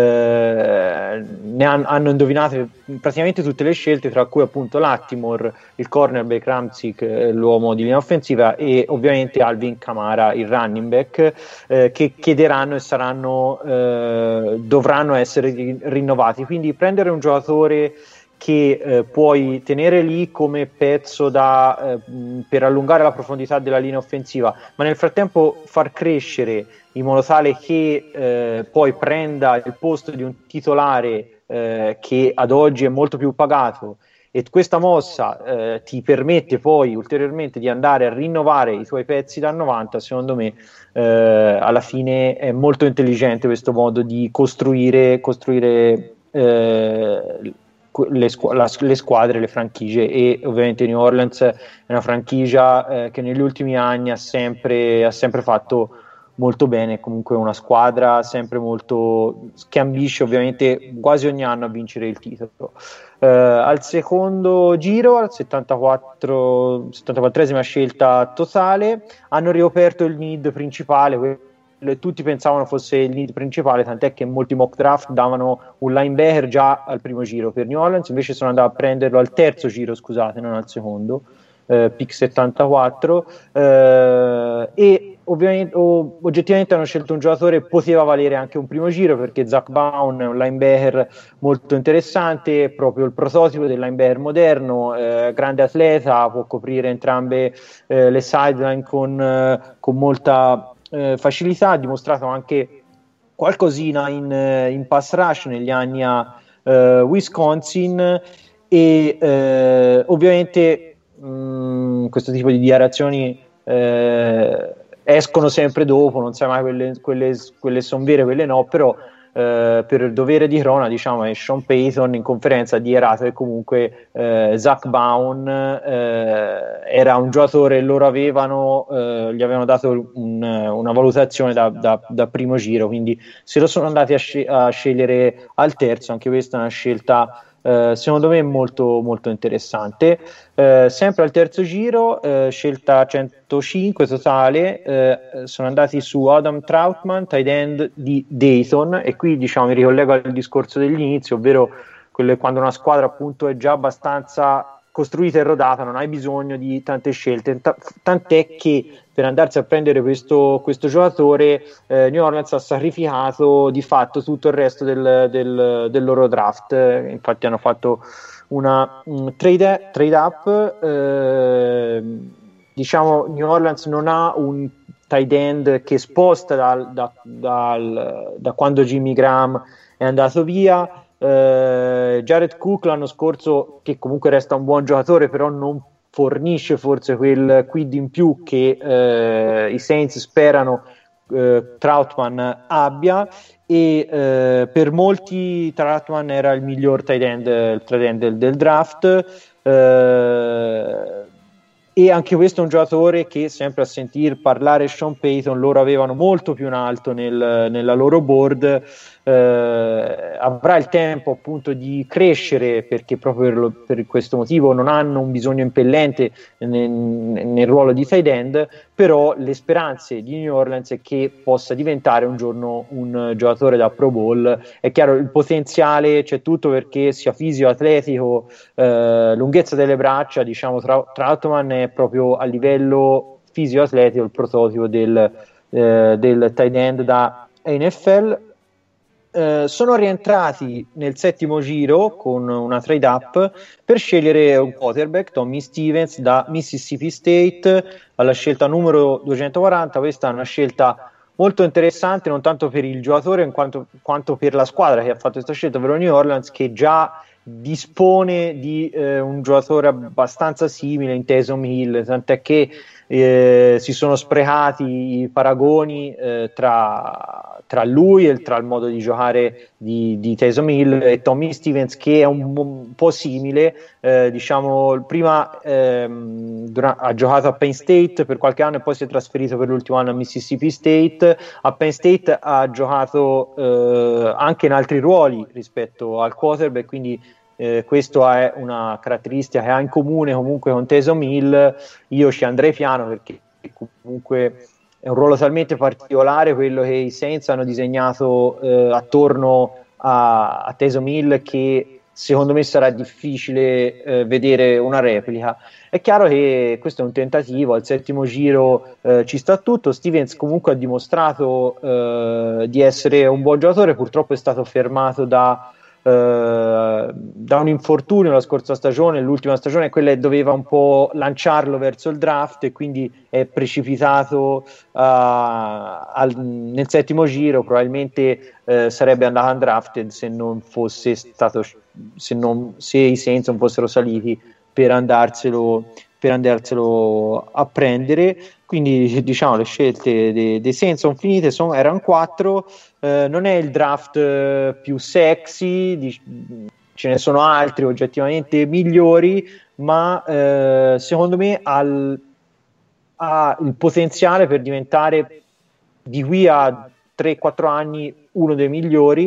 eh, ne han, hanno indovinato praticamente tutte le scelte, tra cui appunto Lattimore, il cornerback, Ramczyk, eh, l'uomo di linea offensiva, e ovviamente Alvin Kamara, il running back, eh, che chiederanno e saranno eh, dovranno essere ri- rinnovati. Quindi prendere un giocatore che eh, puoi tenere lì come pezzo da, eh, per allungare la profondità della linea offensiva, ma nel frattempo far crescere in modo tale che eh, poi prenda il posto di un titolare eh, che ad oggi è molto più pagato, e questa mossa eh, ti permette poi ulteriormente di andare a rinnovare i tuoi pezzi da novanta. Secondo me eh, alla fine è molto intelligente questo modo di costruire, costruire eh, Le, squ- la, le squadre, le franchigie, e ovviamente New Orleans è una franchigia eh, che negli ultimi anni ha sempre, ha sempre fatto molto bene, comunque una squadra sempre molto che ambisce ovviamente quasi ogni anno a vincere il titolo. Eh, al secondo giro, al settantaquattro, settantaquattresima scelta totale, hanno riaperto il need principale. Tutti pensavano fosse il need principale, tant'è che molti mock draft davano un linebacker già al primo giro per New Orleans, invece sono andato a prenderlo al terzo giro, scusate, non al secondo, eh, pick settantaquattro, eh, e ovviamente o, oggettivamente hanno scelto un giocatore che poteva valere anche un primo giro, perché Zach Baun è un linebacker molto interessante, proprio il prototipo del linebacker moderno, eh, grande atleta, può coprire entrambe eh, le sideline con, eh, con molta Eh, facilità, ha dimostrato anche qualcosina in, in pass rush negli anni a eh, Wisconsin, e eh, ovviamente mh, questo tipo di dichiarazioni eh, escono sempre dopo, non sai mai quelle, quelle, quelle sono vere, quelle no, però eh, per il dovere di cronaca, diciamo, è Sean Payton in conferenza ha dichiarato che comunque eh, Zach Baun eh, era un giocatore, loro avevano eh, gli avevano dato un, una valutazione da, da, da primo giro, quindi se lo sono andati a, sce- a scegliere al terzo. Anche questa è una scelta Uh, secondo me molto molto interessante. Uh, sempre al terzo giro, uh, scelta centocinque totale, uh, sono andati su Adam Trautman, tight end di Dayton, e qui diciamo mi ricollego al discorso dell'inizio, ovvero quello quando una squadra appunto è già abbastanza costruita e rodata, non hai bisogno di tante scelte, T- tant'è che per andarsi a prendere questo, questo giocatore eh, New Orleans ha sacrificato di fatto tutto il resto del, del, del loro draft. Infatti hanno fatto una um, trade, trade up, eh, diciamo New Orleans non ha un tight end che sposta dal, da, dal, da quando Jimmy Graham è andato via. Uh, Jared Cook l'anno scorso, che comunque resta un buon giocatore, però non fornisce forse quel quid in più che uh, i Saints sperano uh, Trautman abbia, e uh, per molti Trautman era il miglior tight end, il tight end del, del draft, uh, e anche questo è un giocatore che, sempre a sentir parlare Sean Payton, loro avevano molto più in alto nel, nella loro board. Eh, avrà il tempo appunto di crescere, perché proprio per, lo, per questo motivo non hanno un bisogno impellente nel, nel ruolo di tight end, però le speranze di New Orleans è che possa diventare un giorno un giocatore da Pro Bowl. È chiaro, il potenziale c'è tutto, perché sia fisico, atletico, eh, lunghezza delle braccia, diciamo Tra- Trautman è proprio a livello fisico atletico il prototipo del, eh, del tight end da N F L. Uh, sono rientrati nel settimo giro con una trade up per scegliere un quarterback, Tommy Stevens da Mississippi State, alla scelta numero duecentoquaranta. Questa è una scelta molto interessante, non tanto per il giocatore in quanto, quanto per la squadra che ha fatto questa scelta, ovvero New Orleans, che già dispone di eh, un giocatore abbastanza simile in Taysom Hill, tant'è che eh, si sono sprecati i paragoni eh, tra, tra lui e tra il modo di giocare di, di Taysom Hill e Tommy Stevens, che è un, un po' simile, eh, diciamo prima ehm, dura- ha giocato a Penn State per qualche anno e poi si è trasferito per l'ultimo anno a Mississippi State. A Penn State ha giocato eh, anche in altri ruoli rispetto al quarterback, quindi Eh, questo è una caratteristica che ha in comune comunque con Taysom Hill. Io ci andrei piano, perché comunque è un ruolo talmente particolare quello che i Saints hanno disegnato eh, attorno a, a Taysom Hill, che secondo me sarà difficile eh, vedere una replica. È chiaro che questo è un tentativo, al settimo giro eh, ci sta tutto. Stevens comunque ha dimostrato eh, di essere un buon giocatore, purtroppo è stato fermato da Uh, da un infortunio la scorsa stagione, l'ultima stagione, quella doveva un po' lanciarlo verso il draft, e quindi è precipitato uh, al, nel settimo giro. Probabilmente uh, sarebbe andato undrafted se non fosse stato se, non, se i Saints non fossero saliti per andarselo per andarselo a prendere. Quindi diciamo le scelte dei, dei Saints sono finite, sono, erano quattro. Uh, non è il draft uh, più sexy, di, ce ne sono altri oggettivamente migliori, ma uh, secondo me al, ha il potenziale per diventare di qui a tre quattro anni uno dei migliori,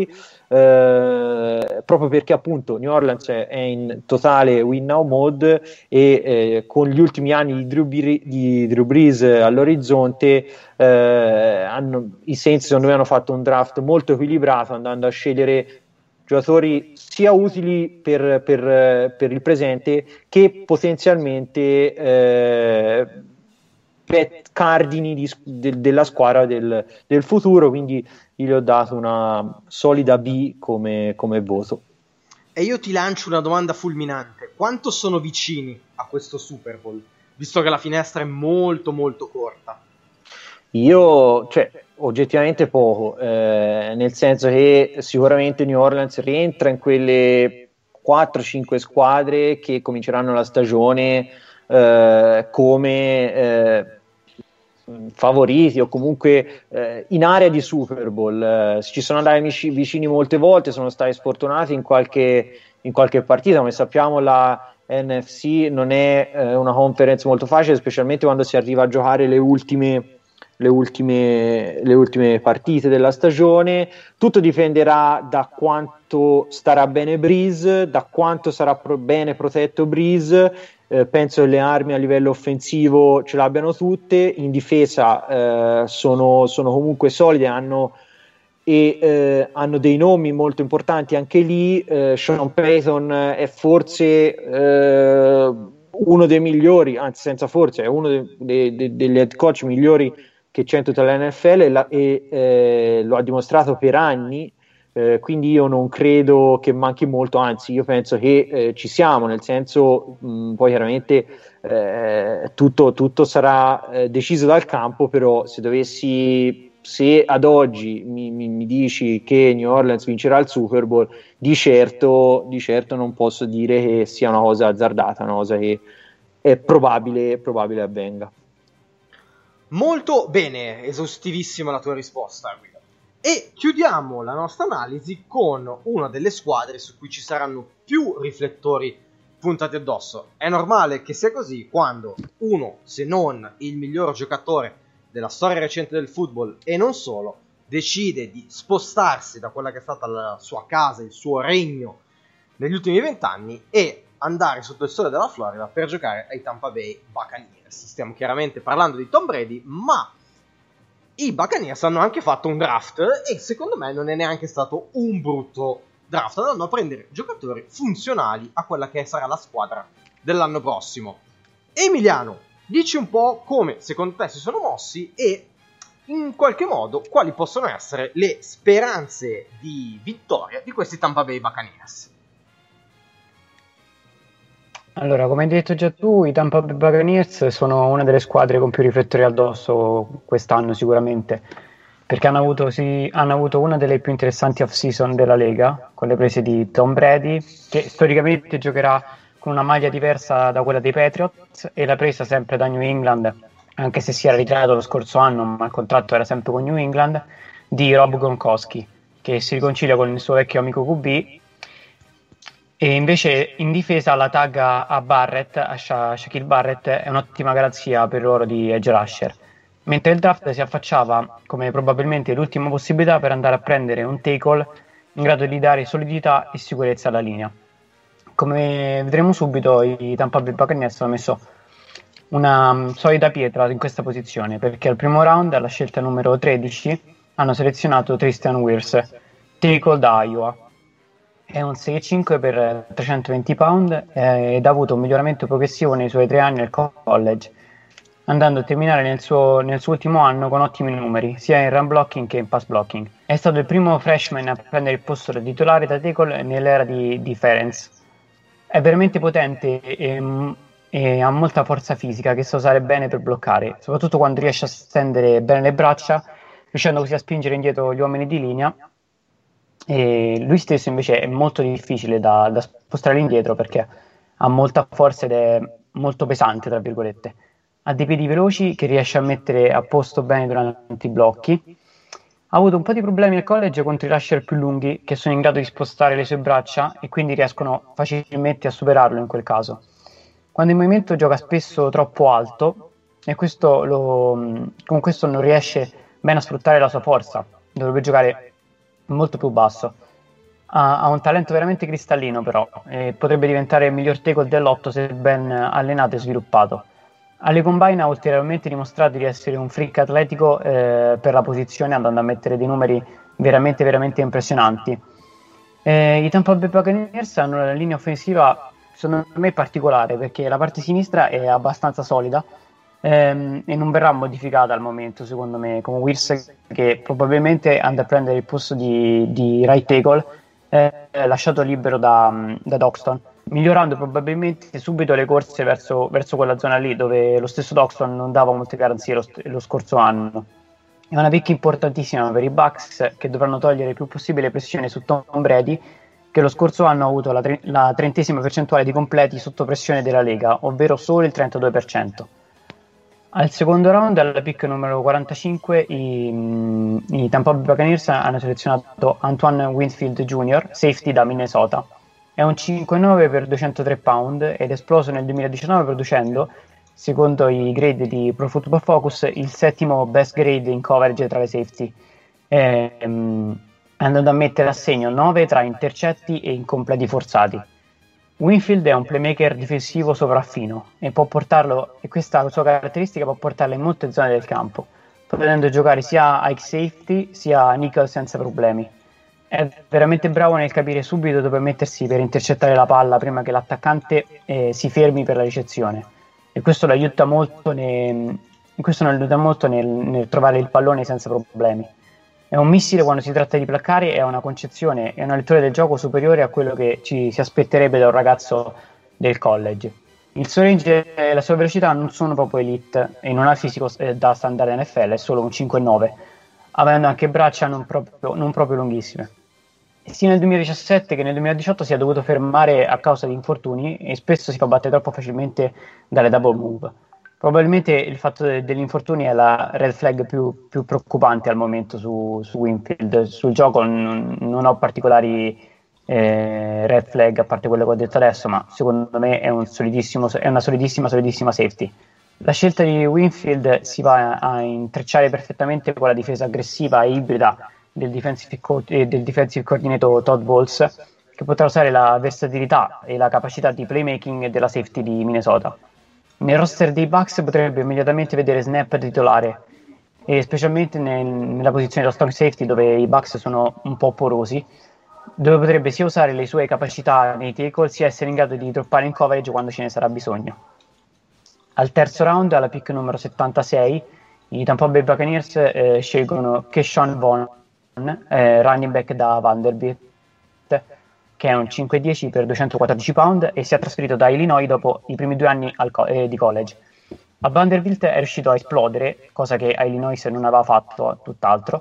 eh, proprio perché appunto New Orleans è in totale win now mode, e eh, con gli ultimi anni di Drew, Brees, di Drew Brees all'orizzonte eh, hanno, i Saints secondo me hanno fatto un draft molto equilibrato, andando a scegliere giocatori sia utili per, per, per il presente che potenzialmente eh, cardini di, de, della squadra del, del futuro. Quindi io gli ho dato una solida B come, come voto. E io ti lancio una domanda fulminante: quanto sono vicini a questo Super Bowl, visto che la finestra è molto molto corta? Io, cioè, oggettivamente poco, eh, nel senso che sicuramente New Orleans rientra in quelle quattro cinque squadre che cominceranno la stagione eh, come eh, favoriti, o comunque eh, in area di Super Bowl. Eh, ci sono andati vicini, vicini molte volte, sono stati sfortunati in qualche, in qualche partita. Come sappiamo, la N F C non è eh, una conference molto facile, specialmente quando si arriva a giocare le ultime Le ultime, le ultime partite della stagione. Tutto dipenderà da quanto starà bene Brees, da quanto sarà pro- bene protetto Brees. Eh, penso che le armi a livello offensivo ce l'abbiano tutte, in difesa eh, sono, sono comunque solide, hanno e eh, hanno dei nomi molto importanti anche lì. eh, Sean Payton è forse eh, uno dei migliori, anzi senza forse, è uno de- de- de- degli head coach migliori che c'è in tutta la N F L e, la- e eh, lo ha dimostrato per anni. Eh, quindi io non credo che manchi molto, anzi io penso che eh, ci siamo, nel senso mh, poi chiaramente eh, tutto, tutto sarà eh, deciso dal campo, però se dovessi, se ad oggi mi, mi, mi dici che New Orleans vincerà il Super Bowl, di certo, di certo non posso dire che sia una cosa azzardata, una cosa che è probabile, probabile avvenga. Molto bene, esaustivissima la tua risposta, Guido. E chiudiamo la nostra analisi con una delle squadre su cui ci saranno più riflettori puntati addosso. È normale che sia così quando uno, se non il miglior giocatore della storia recente del football e non solo, decide di spostarsi da quella che è stata la sua casa, il suo regno negli ultimi vent'anni e andare sotto il sole della Florida per giocare ai Tampa Bay Buccaneers. Stiamo chiaramente parlando di Tom Brady, ma i Buccaneers hanno anche fatto un draft e secondo me non è neanche stato un brutto draft, andando a prendere giocatori funzionali a quella che sarà la squadra dell'anno prossimo. Emiliano, dici un po' come secondo te si sono mossi e in qualche modo quali possono essere le speranze di vittoria di questi Tampa Bay Buccaneers. Allora, come hai detto già tu, i Tampa Bay Buccaneers sono una delle squadre con più riflettori addosso quest'anno sicuramente, perché hanno avuto, sì, hanno avuto una delle più interessanti off-season della Lega, con le prese di Tom Brady, che storicamente giocherà con una maglia diversa da quella dei Patriots, e la presa sempre da New England, anche se si era ritirato lo scorso anno, ma il contratto era sempre con New England, di Rob Gronkowski, che si riconcilia con il suo vecchio amico Q B. E invece in difesa la tag a Barrett, a Sha- Shaquille Barrett, è un'ottima garanzia per loro di edge rusher, mentre il draft si affacciava come probabilmente l'ultima possibilità per andare a prendere un tackle in grado di dare solidità e sicurezza alla linea. Come vedremo subito, i Tampa Bay Buccaneers hanno messo una um, solida pietra in questa posizione, perché al primo round, alla scelta numero tredici, hanno selezionato Tristan Wirfs, tackle da Iowa. È un sei virgola cinque per trecentoventi pound eh, ed ha avuto un miglioramento progressivo nei suoi tre anni al college, andando a terminare nel suo, nel suo ultimo anno con ottimi numeri, sia in run blocking che in pass blocking. È stato il primo freshman a prendere il posto da titolare da tackle nell'era di, di Ferenc. È veramente potente e, e ha molta forza fisica che sa usare bene per bloccare, soprattutto quando riesce a stendere bene le braccia, riuscendo così a spingere indietro gli uomini di linea. E lui stesso invece è molto difficile da, da spostare indietro perché ha molta forza ed è molto pesante, tra virgolette. Ha dei piedi veloci che riesce a mettere a posto bene durante i blocchi. Ha avuto un po' di problemi al college contro i rusher più lunghi, che sono in grado di spostare le sue braccia e quindi riescono facilmente a superarlo in quel caso. Quando in movimento gioca spesso troppo alto e questo lo, con questo non riesce bene a sfruttare la sua forza, dovrebbe giocare molto più basso. Ha, ha un talento veramente cristallino però e potrebbe diventare il miglior tackle dell'otto se ben allenato e sviluppato. Alle combine ha ulteriormente dimostrato di essere un freak atletico eh, per la posizione, andando a mettere dei numeri veramente veramente impressionanti. Eh, I Tampa Bay Buccaneers hanno una linea offensiva secondo me particolare, perché la parte sinistra è abbastanza solida ehm, e non verrà modificata al momento, secondo me, con Wirfs che probabilmente andrà a prendere il posto di, di right tackle eh, lasciato libero da, da Doxton, migliorando probabilmente subito le corse verso, verso quella zona lì dove lo stesso Doxton non dava molte garanzie lo, lo scorso anno. È una picca importantissima per i Bucs, che dovranno togliere il più possibile pressione su Tom Brady, che lo scorso anno ha avuto la, tre- la trentesima percentuale di completi sotto pressione della Lega, ovvero solo il trentadue per cento. Al secondo round, alla pick numero quarantacinque, i, i Tampa Bay Buccaneers hanno selezionato Antoine Winfield Junior, safety da Minnesota. È un cinque virgola nove per duecentotre pound ed è esploso nel duemiladiciannove producendo, secondo i grade di Pro Football Focus, il settimo best grade in coverage tra le safety, ehm, andando a mettere a segno nove tra intercetti e incompleti forzati. Winfield è un playmaker difensivo sopraffino e può portarlo, e questa sua caratteristica può portarlo in molte zone del campo, potendo giocare sia Ike safety sia nickel senza problemi. È veramente bravo nel capire subito dove mettersi per intercettare la palla prima che l'attaccante eh, si fermi per la ricezione, e questo lo aiuta molto, ne, questo lo aiuta molto nel, nel trovare il pallone senza problemi. È un missile quando si tratta di placcare e ha una concezione e una lettura del gioco superiore a quello che ci si aspetterebbe da un ragazzo del college. Il suo range e la sua velocità non sono proprio elite e non ha il fisico eh, da standard N F L, è solo un cinque nove, avendo anche braccia non proprio, non proprio lunghissime. Sia nel duemiladiciassette che nel duemiladiciotto si è dovuto fermare a causa di infortuni e spesso si fa battere troppo facilmente dalle double move. Probabilmente il fatto de- degli infortuni è la red flag più, più preoccupante al momento su, su Winfield. Sul gioco non, non ho particolari eh, red flag a parte quello che ho detto adesso, ma secondo me è, un solidissimo, è una solidissima solidissima safety. La scelta di Winfield si va a intrecciare perfettamente con la difesa aggressiva e ibrida del defensive, co- eh, del defensive coordinator Todd Bowles, che potrà usare la versatilità e la capacità di playmaking della safety di Minnesota. Nel roster dei Bucks potrebbe immediatamente vedere snap titolare, e specialmente nel, nella posizione da strong safety, dove i Bucks sono un po' porosi, dove potrebbe sia usare le sue capacità nei tackle sia essere in grado di droppare in coverage quando ce ne sarà bisogno. Al terzo round, alla pick numero settantasei, i Tampa Bay Buccaneers eh, scelgono Keyshawn Vaughn, eh, running back da Vanderbilt, che è un cinque dieci per duecentoquattordici pound e si è trasferito da Illinois dopo i primi due anni al co- eh, di college. A Vanderbilt è riuscito a esplodere, cosa che a Illinois non aveva fatto, tutt'altro,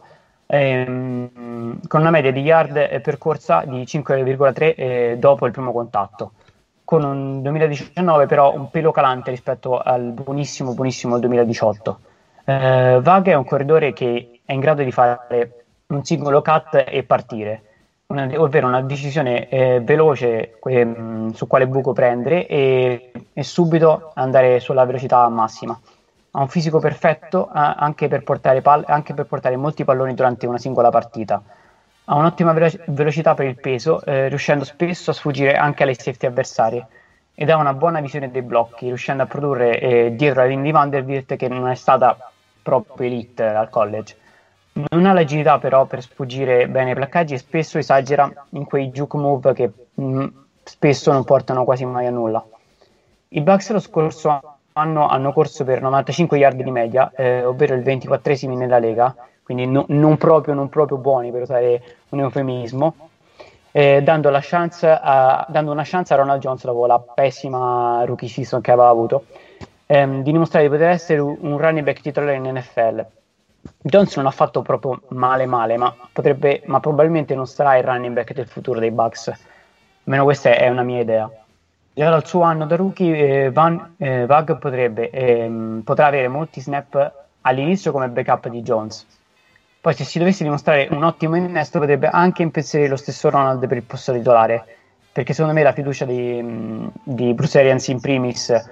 ehm, con una media di yard per corsa di cinque virgola tre eh, dopo il primo contatto, con un duemiladiciannove però un pelo calante rispetto al buonissimo buonissimo duemiladiciotto. Eh, Vag è un corridore che è in grado di fare un singolo cut e partire, una, ovvero una decisione eh, veloce eh, su quale buco prendere e, e subito andare sulla velocità massima. Ha un fisico perfetto eh, anche, per portare pal- anche per portare molti palloni durante una singola partita. Ha un'ottima velo- velocità per il peso, eh, riuscendo spesso a sfuggire anche alle safety avversarie, ed ha una buona visione dei blocchi, riuscendo a produrre eh, dietro la linea di Vanderbilt, che non è stata proprio elite al college. Non ha l'agilità però per sfuggire bene ai placcaggi e spesso esagera in quei juke move che mh, spesso non portano quasi mai a nulla. I Bucks lo scorso anno hanno corso per novantacinque yard di media, eh, ovvero il ventiquattresimi nella Lega, quindi no, non, proprio, non proprio buoni, per usare un eufemismo, eh, dando, la chance a, dando una chance a Ronald Jones dopo la pessima rookie season che aveva avuto, ehm, di dimostrare di poter essere un running back titolare in N F L. Jones non ha fatto proprio male male, ma, potrebbe, ma probabilmente non sarà il running back del futuro dei Bucks, almeno questa è una mia idea. Già dal suo anno da rookie eh, Van, eh, Vag potrebbe, ehm, potrà avere molti snap all'inizio come backup di Jones. Poi se si dovesse dimostrare un ottimo innesto potrebbe anche impensierire lo stesso Ronald per il posto titolare, perché secondo me la fiducia di, di Bruce Arians in primis eh,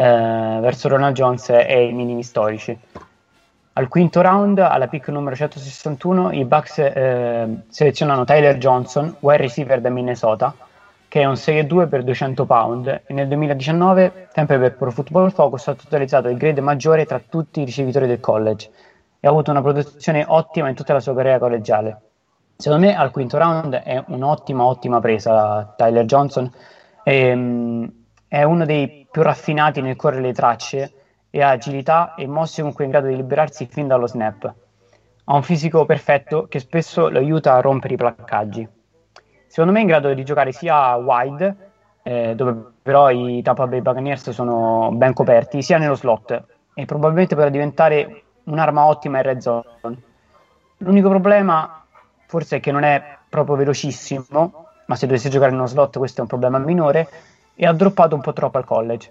verso Ronald Jones è ai minimi storici. Al quinto round, alla pick numero centosessantuno, i Bucks eh, selezionano Tyler Johnson, wide receiver da Minnesota, che è un sei due per duecento pound, e nel duemiladiciannove, sempre per Pro Football Focus, ha totalizzato il grade maggiore tra tutti i ricevitori del college e ha avuto una produzione ottima in tutta la sua carriera collegiale. Secondo me al quinto round è un'ottima, ottima presa Tyler Johnson, e, um, è uno dei più raffinati nel correre le tracce, e ha agilità e mosse comunque in grado di liberarsi fin dallo snap. Ha un fisico perfetto che spesso lo aiuta a rompere i placcaggi. Secondo me è in grado di giocare sia wide, eh, dove però i Tampa Bay Buccaneers sono ben coperti, sia nello slot, e probabilmente potrà diventare un'arma ottima in red zone. L'unico problema forse è che non è proprio velocissimo, ma se dovesse giocare nello slot questo è un problema minore, e ha droppato un po' troppo al college.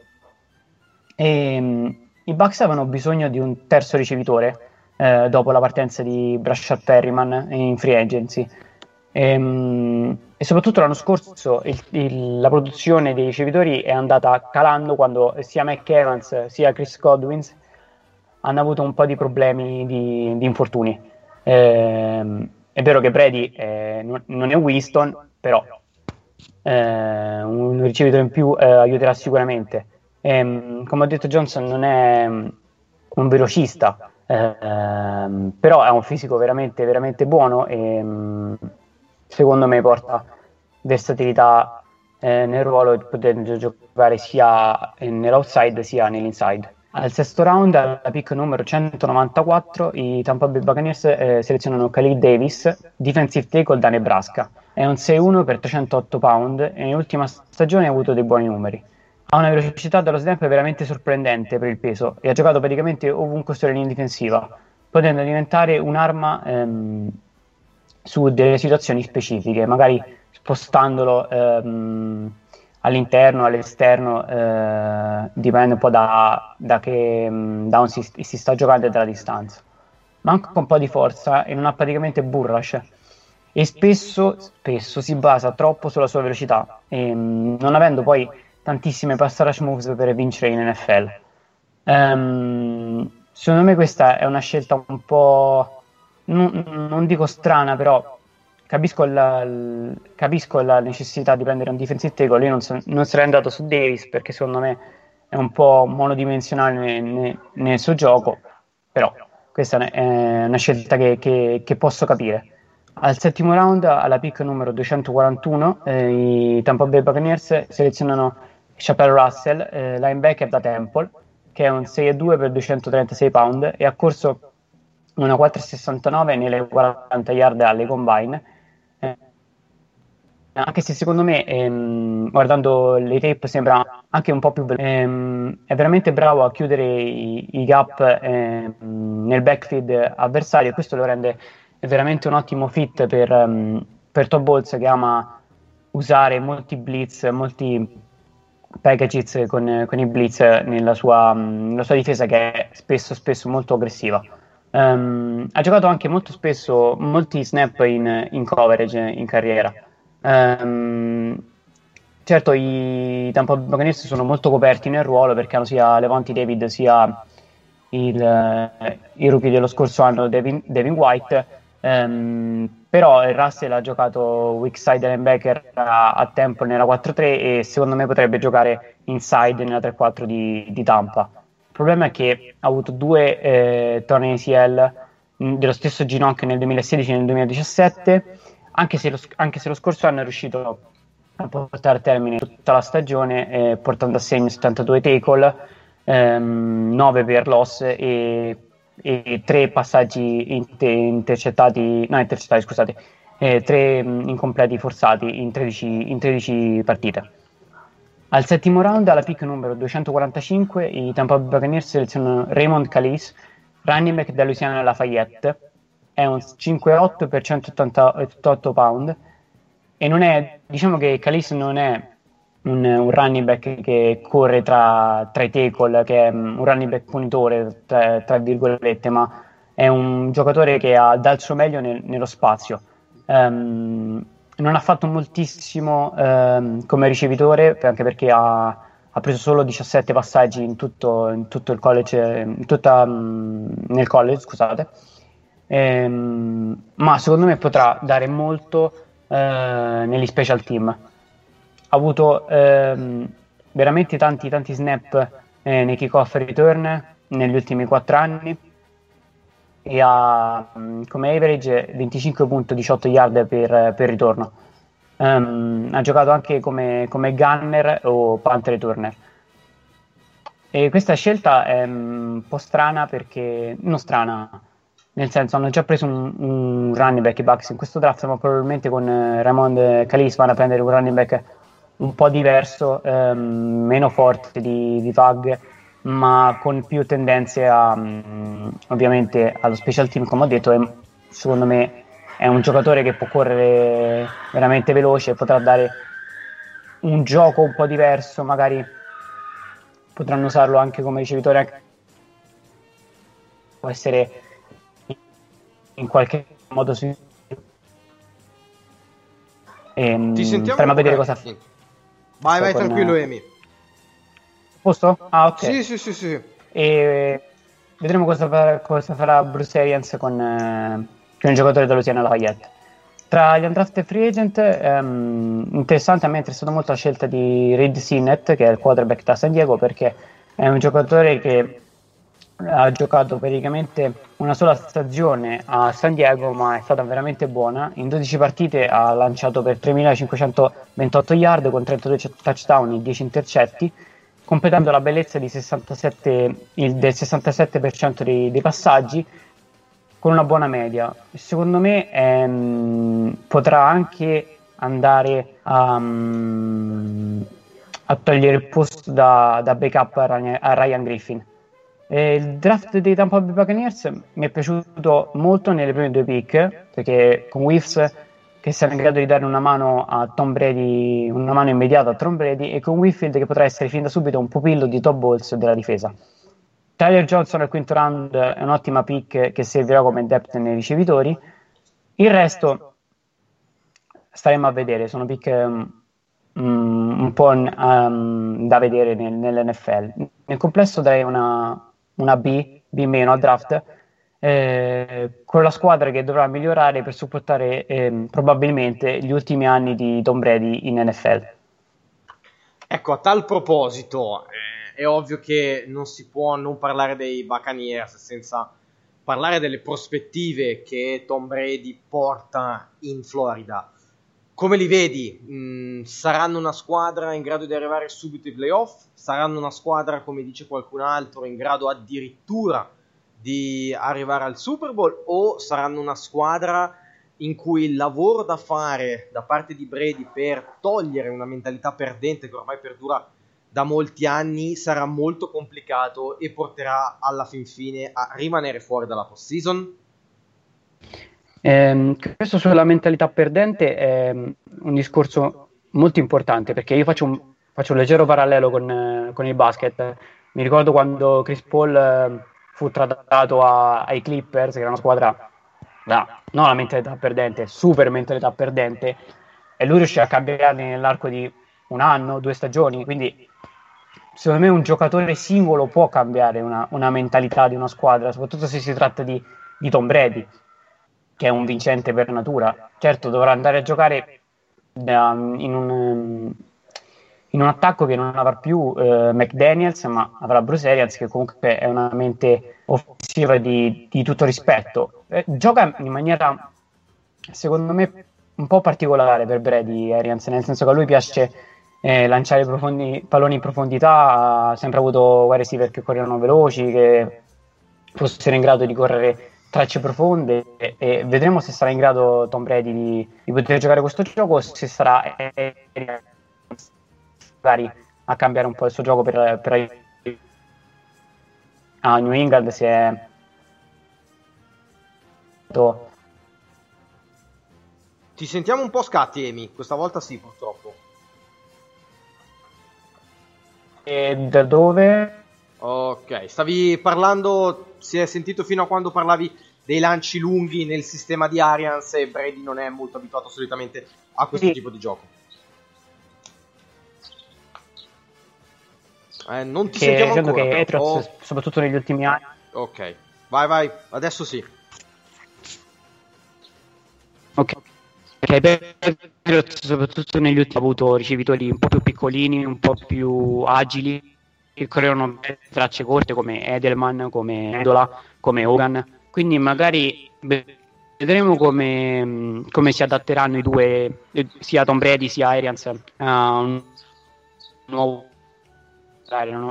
E, um, i Bucks avevano bisogno di un terzo ricevitore eh, dopo la partenza di Brashad Perryman in free agency, e, um, e soprattutto l'anno scorso il, il, la produzione dei ricevitori è andata calando quando sia Mike Evans sia Chris Godwin hanno avuto un po' di problemi di, di infortuni. Eh, è vero che Brady eh, non, non è Winston, però eh, un ricevitore in più eh, aiuterà sicuramente. E, come ho detto, Johnson non è um, un velocista, ehm, però è un fisico veramente, veramente buono e mh, secondo me porta versatilità eh, nel ruolo, potendo giocare sia nell'outside sia nell'inside. Al sesto round, alla pick numero centonovantaquattro, i Tampa Bay Buccaneers eh, selezionano Khalil Davis, defensive tackle da Nebraska. È un sei uno per trecentotto pound e nell'ultima stagione ha avuto dei buoni numeri. Ha una velocità dallo snap veramente sorprendente per il peso e ha giocato praticamente ovunque sulla linea difensiva, potendo diventare un'arma ehm, su delle situazioni specifiche, magari spostandolo ehm, all'interno, all'esterno, eh, dipende un po' da, da che down si, si sta giocando e dalla distanza. Manca un po' di forza e non ha praticamente bull rush e spesso, spesso si basa troppo sulla sua velocità e non avendo poi tantissime pass rush moves per vincere in N F L. Um, secondo me questa è una scelta un po', non, non dico strana, però Capisco la, capisco la necessità di prendere un defensive tackle. Io non, so, non sarei andato su Davis perché secondo me è un po' monodimensionale nel, nel, nel suo gioco, però questa è una scelta che, che, che posso capire. Al settimo round, alla pick numero duecentoquarantuno, eh, i Tampa Bay Buccaneers selezionano Chappelle Russell, eh, linebacker da Temple, che è un sei due per duecentotrentasei pound e ha corso una quattro virgola sessantanove nelle quaranta yard alle combine. Anche se secondo me ehm, guardando le tape sembra anche un po' più veloce, ehm, è veramente bravo a chiudere i, i gap ehm, nel backfield avversario e questo lo rende veramente un ottimo fit per, um, per Todd Bowles, che ama usare molti blitz, molti packages con, con i blitz nella sua, nella sua difesa, che è spesso spesso molto aggressiva. Um, ha giocato anche molto spesso molti snap in, in coverage in carriera. Um, certo i Tampa Bay Buccaneers sono molto coperti nel ruolo perché hanno sia Levante David sia il, eh, il rookie dello scorso anno Devin, Devin White, um, però il Russell ha giocato weak side linebacker a, a tempo nella quattro tre e secondo me potrebbe giocare inside nella tre quattro di, di Tampa. Il problema è che ha avuto due eh, tornei A C L mh, dello stesso ginocchio nel duemilasedici e nel duemiladiciassette. Anche se, lo, anche se lo scorso anno è riuscito a portare a termine tutta la stagione eh, portando a segno settantadue tackle, ehm, nove per loss e, e tre passaggi inter- intercettati, no intercettati scusate, eh, tre mh, incompleti forzati in tredici, in tredici partite. Al settimo round, alla pick numero duecentoquarantacinque, i Tampa Bay Buccaneers selezionano Raymond Calais, running back da Louisiana Lafayette. È un cinque otto per centottantotto pound e non è, diciamo che Calais non è un, un running back che corre tra, tra i tackle, che è un running back punitore tra, tra virgolette, ma è un giocatore che ha dal suo meglio nel, nello spazio. Um, non ha fatto moltissimo um, come ricevitore, anche perché ha, ha preso solo diciassette passaggi in tutto, in tutto il college, in tutta, um, nel college, scusate. Ehm, ma secondo me potrà dare molto eh, negli special team. Ha avuto ehm, veramente tanti tanti snap eh, nei kick-off return negli ultimi quattro anni e ha mh, come average venticinque virgola diciotto yard per, per ritorno. Um, ha giocato anche come, come gunner o punt returner. E questa scelta è un po' strana perché non strana, nel senso hanno già preso un, un running back i Bucks in questo draft, ma probabilmente con eh, Raymond Calais vanno a prendere un running back un po' diverso, ehm, meno forte di, di Tag, ma con più tendenze a, um, ovviamente allo special team, come ho detto. E secondo me è un giocatore che può correre veramente veloce, potrà dare un gioco un po' diverso, magari potranno usarlo anche come ricevitore, può essere in qualche modo si... ehm, Ti sentiamo staremo a vedere cosa fa. Vai, vai, con... tranquillo, Emi. Posto? Ah, ok. Sì, sì, sì, sì. E vedremo cosa farà, cosa farà Bruce Arians con, eh, con il giocatore dello Louisiana Lafayette. Tra gli undrafted free agent, ehm, interessante, a me è interessato molto la scelta di Reid Sinnett, che è il quarterback da San Diego, perché è un giocatore che ha giocato praticamente una sola stagione a San Diego, ma è stata veramente buona. In dodici partite ha lanciato per tremilacinquecentoventotto yard con trentadue touchdown e dieci intercetti, completando la bellezza di sessantasette, il, del sessantasette per cento dei, dei passaggi, con una buona media. Secondo me ehm, potrà anche andare a, um, a togliere il posto da, da backup a Ryan, a Ryan Griffin. E il draft dei Tampa Bay Buccaneers mi è piaciuto molto nelle prime due pick, perché con Wills che sarà in grado di dare una mano a Tom Brady, una mano immediata a Tom Brady, e con Whitfield che potrà essere fin da subito un pupillo di Todd Bowles della difesa. Tyler Johnson al quinto round è un'ottima pick che servirà come depth nei ricevitori. Il resto staremo a vedere, sono pick um, un po' um, da vedere nel, nell'N F L. Nel complesso darei una, una B, B meno al draft, eh, con la squadra che dovrà migliorare per supportare eh, probabilmente gli ultimi anni di Tom Brady in N F L. Ecco, a tal proposito, eh, è ovvio che non si può non parlare dei Buccaneers senza parlare delle prospettive che Tom Brady porta in Florida. Come li vedi? Mm, saranno una squadra in grado di arrivare subito ai playoff? Saranno una squadra, come dice qualcun altro, in grado addirittura di arrivare al Super Bowl? O saranno una squadra in cui il lavoro da fare da parte di Brady per togliere una mentalità perdente che ormai perdura da molti anni sarà molto complicato e porterà alla fin fine a rimanere fuori dalla postseason? Eh, questo sulla mentalità perdente è un discorso molto importante, perché io faccio un, faccio un leggero parallelo con, eh, con il basket. Mi ricordo quando Chris Paul eh, fu trattato a, ai Clippers, che era una squadra da, non la mentalità perdente, super mentalità perdente, e lui riuscì a cambiarli nell'arco di un anno, due stagioni. Quindi secondo me un giocatore singolo può cambiare una, una mentalità di una squadra, soprattutto se si tratta di, di Tom Brady, che è un vincente per natura. Certo, dovrà andare a giocare um, in, un, in un attacco che non avrà più uh, McDaniels, ma avrà Bruce Arians, che comunque è una mente offensiva di, di tutto rispetto. Eh, gioca in maniera, secondo me, un po' particolare per Brady Arians, nel senso che a lui piace eh, lanciare profondi, palloni in profondità, ha sempre avuto wide receiver che correvano veloci, che fossero in grado di correre tracce profonde, e, e vedremo se sarà in grado Tom Brady di, di poter giocare questo gioco, o se sarà eh, magari a cambiare un po' il suo gioco per, per a New England si è Ti sentiamo un po' scatti, Amy, questa volta sì, purtroppo. E da dove? Ok, stavi parlando, si è sentito fino a quando parlavi dei lanci lunghi nel sistema di Arians, e Brady non è molto abituato solitamente a questo sì. tipo di gioco. Eh, non ti che, sentiamo ancora. che Però. Patriots, Oh. soprattutto negli ultimi anni. Ok, vai vai, adesso sì. Ok, perché Patriots soprattutto negli ultimi ha avuto ricevitori un po' più piccolini, un po' più agili, che correvano tracce corte come Edelman, come Edola, come Hogan. Quindi magari vedremo come, come si adatteranno i due, sia Tom Brady sia Arians, a un nuovo no?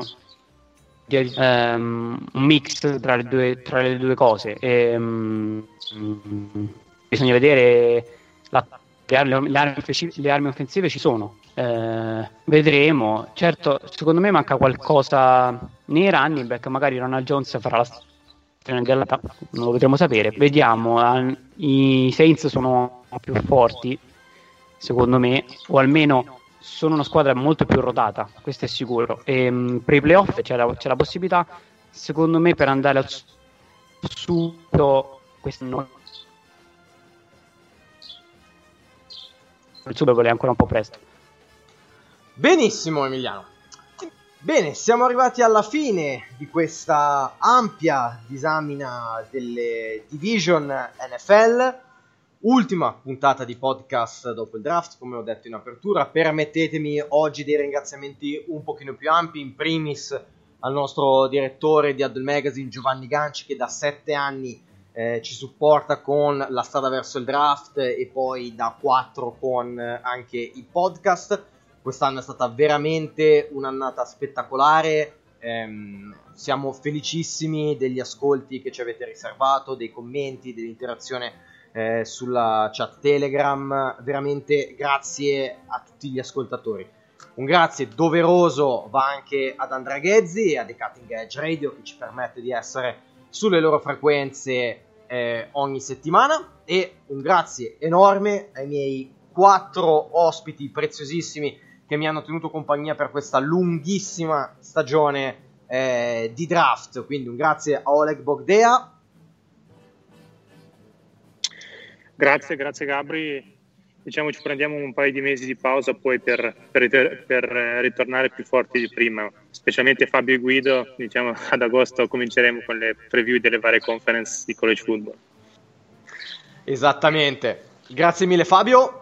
um, un mix tra le due, tra le due cose. E, um, bisogna vedere la, le, armi, le, armi, le armi offensive ci sono. Eh, vedremo. Certo, secondo me manca qualcosa nei running back. Magari Ronald Jones farà la strana dell'ata, non lo potremo sapere. Vediamo. I Saints sono più forti, secondo me, o almeno sono una squadra molto più rodata, questo è sicuro. E, um, per i playoff c'è la, c'è la possibilità, secondo me, per andare al subito quest'anno. Il Super Bowl è ancora un po' presto. Benissimo, Emiliano. Bene, siamo arrivati alla fine di questa ampia disamina delle division N F L. Ultima puntata di podcast dopo il draft, come ho detto in apertura. Permettetemi oggi dei ringraziamenti un pochino più ampi. In primis al nostro direttore di Huddle Magazine Giovanni Ganci, che da sette anni eh, ci supporta con la strada verso il draft e poi da quattro con eh, anche i podcast. Quest'anno è stata veramente un'annata spettacolare, ehm, siamo felicissimi degli ascolti che ci avete riservato, dei commenti, dell'interazione eh, sulla chat Telegram. Veramente grazie a tutti gli ascoltatori. Un grazie doveroso va anche ad Andrea Ghezzi e a The Cutting Edge Radio, che ci permette di essere sulle loro frequenze eh, ogni settimana, e un grazie enorme ai miei quattro ospiti preziosissimi che mi hanno tenuto compagnia per questa lunghissima stagione eh, di draft. Quindi un grazie a Oleg Bogdea. Grazie, grazie Gabri. Diciamo ci prendiamo un paio di mesi di pausa poi per, per, per ritornare più forti di prima, specialmente Fabio e Guido. Diciamo ad agosto cominceremo con le preview delle varie conference di college football. Esattamente, grazie mille Fabio.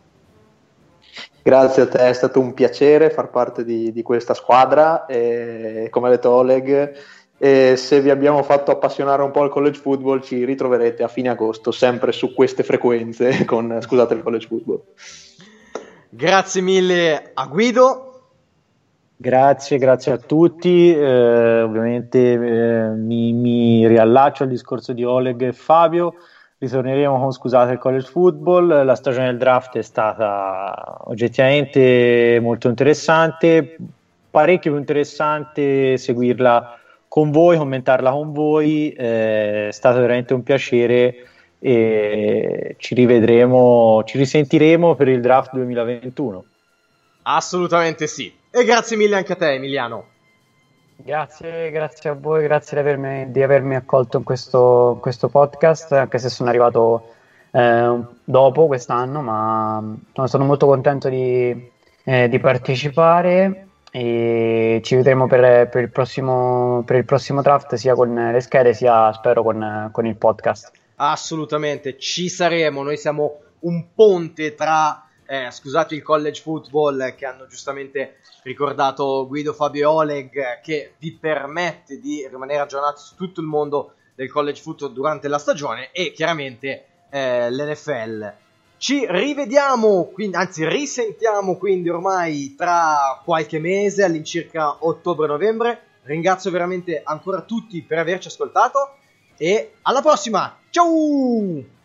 Grazie a te, è stato un piacere far parte di, di questa squadra e, come ha detto Oleg, e se vi abbiamo fatto appassionare un po' al college football, ci ritroverete a fine agosto sempre su queste frequenze con, scusate, il college football. Grazie mille a Guido. Grazie, grazie a tutti. Eh, ovviamente eh, mi, mi riallaccio al discorso di Oleg e Fabio. Ritorneremo con, scusate, il college football. La stagione del draft è stata oggettivamente molto interessante, parecchio più interessante seguirla con voi, commentarla con voi. Eh, è stato veramente un piacere e ci rivedremo, ci risentiremo per il draft duemilaventuno. Assolutamente sì. E grazie mille anche a te, Emiliano. Grazie, grazie a voi, grazie di avermi, di avermi accolto in questo, in questo podcast, anche se sono arrivato eh, dopo quest'anno, ma sono molto contento di, eh, di partecipare. E ci vedremo per, per, il prossimo, per il prossimo draft, sia con le schede sia spero con, con il podcast. Assolutamente, ci saremo. Noi siamo un ponte tra eh, scusate il college football, che hanno giustamente ricordato Guido, Fabio e Oleg, che vi permette di rimanere aggiornati su tutto il mondo del college football durante la stagione, e chiaramente eh, l'N F L. Ci rivediamo, quindi, anzi risentiamo quindi ormai tra qualche mese, all'incirca ottobre-novembre. Ringrazio veramente ancora tutti per averci ascoltato e alla prossima, ciao!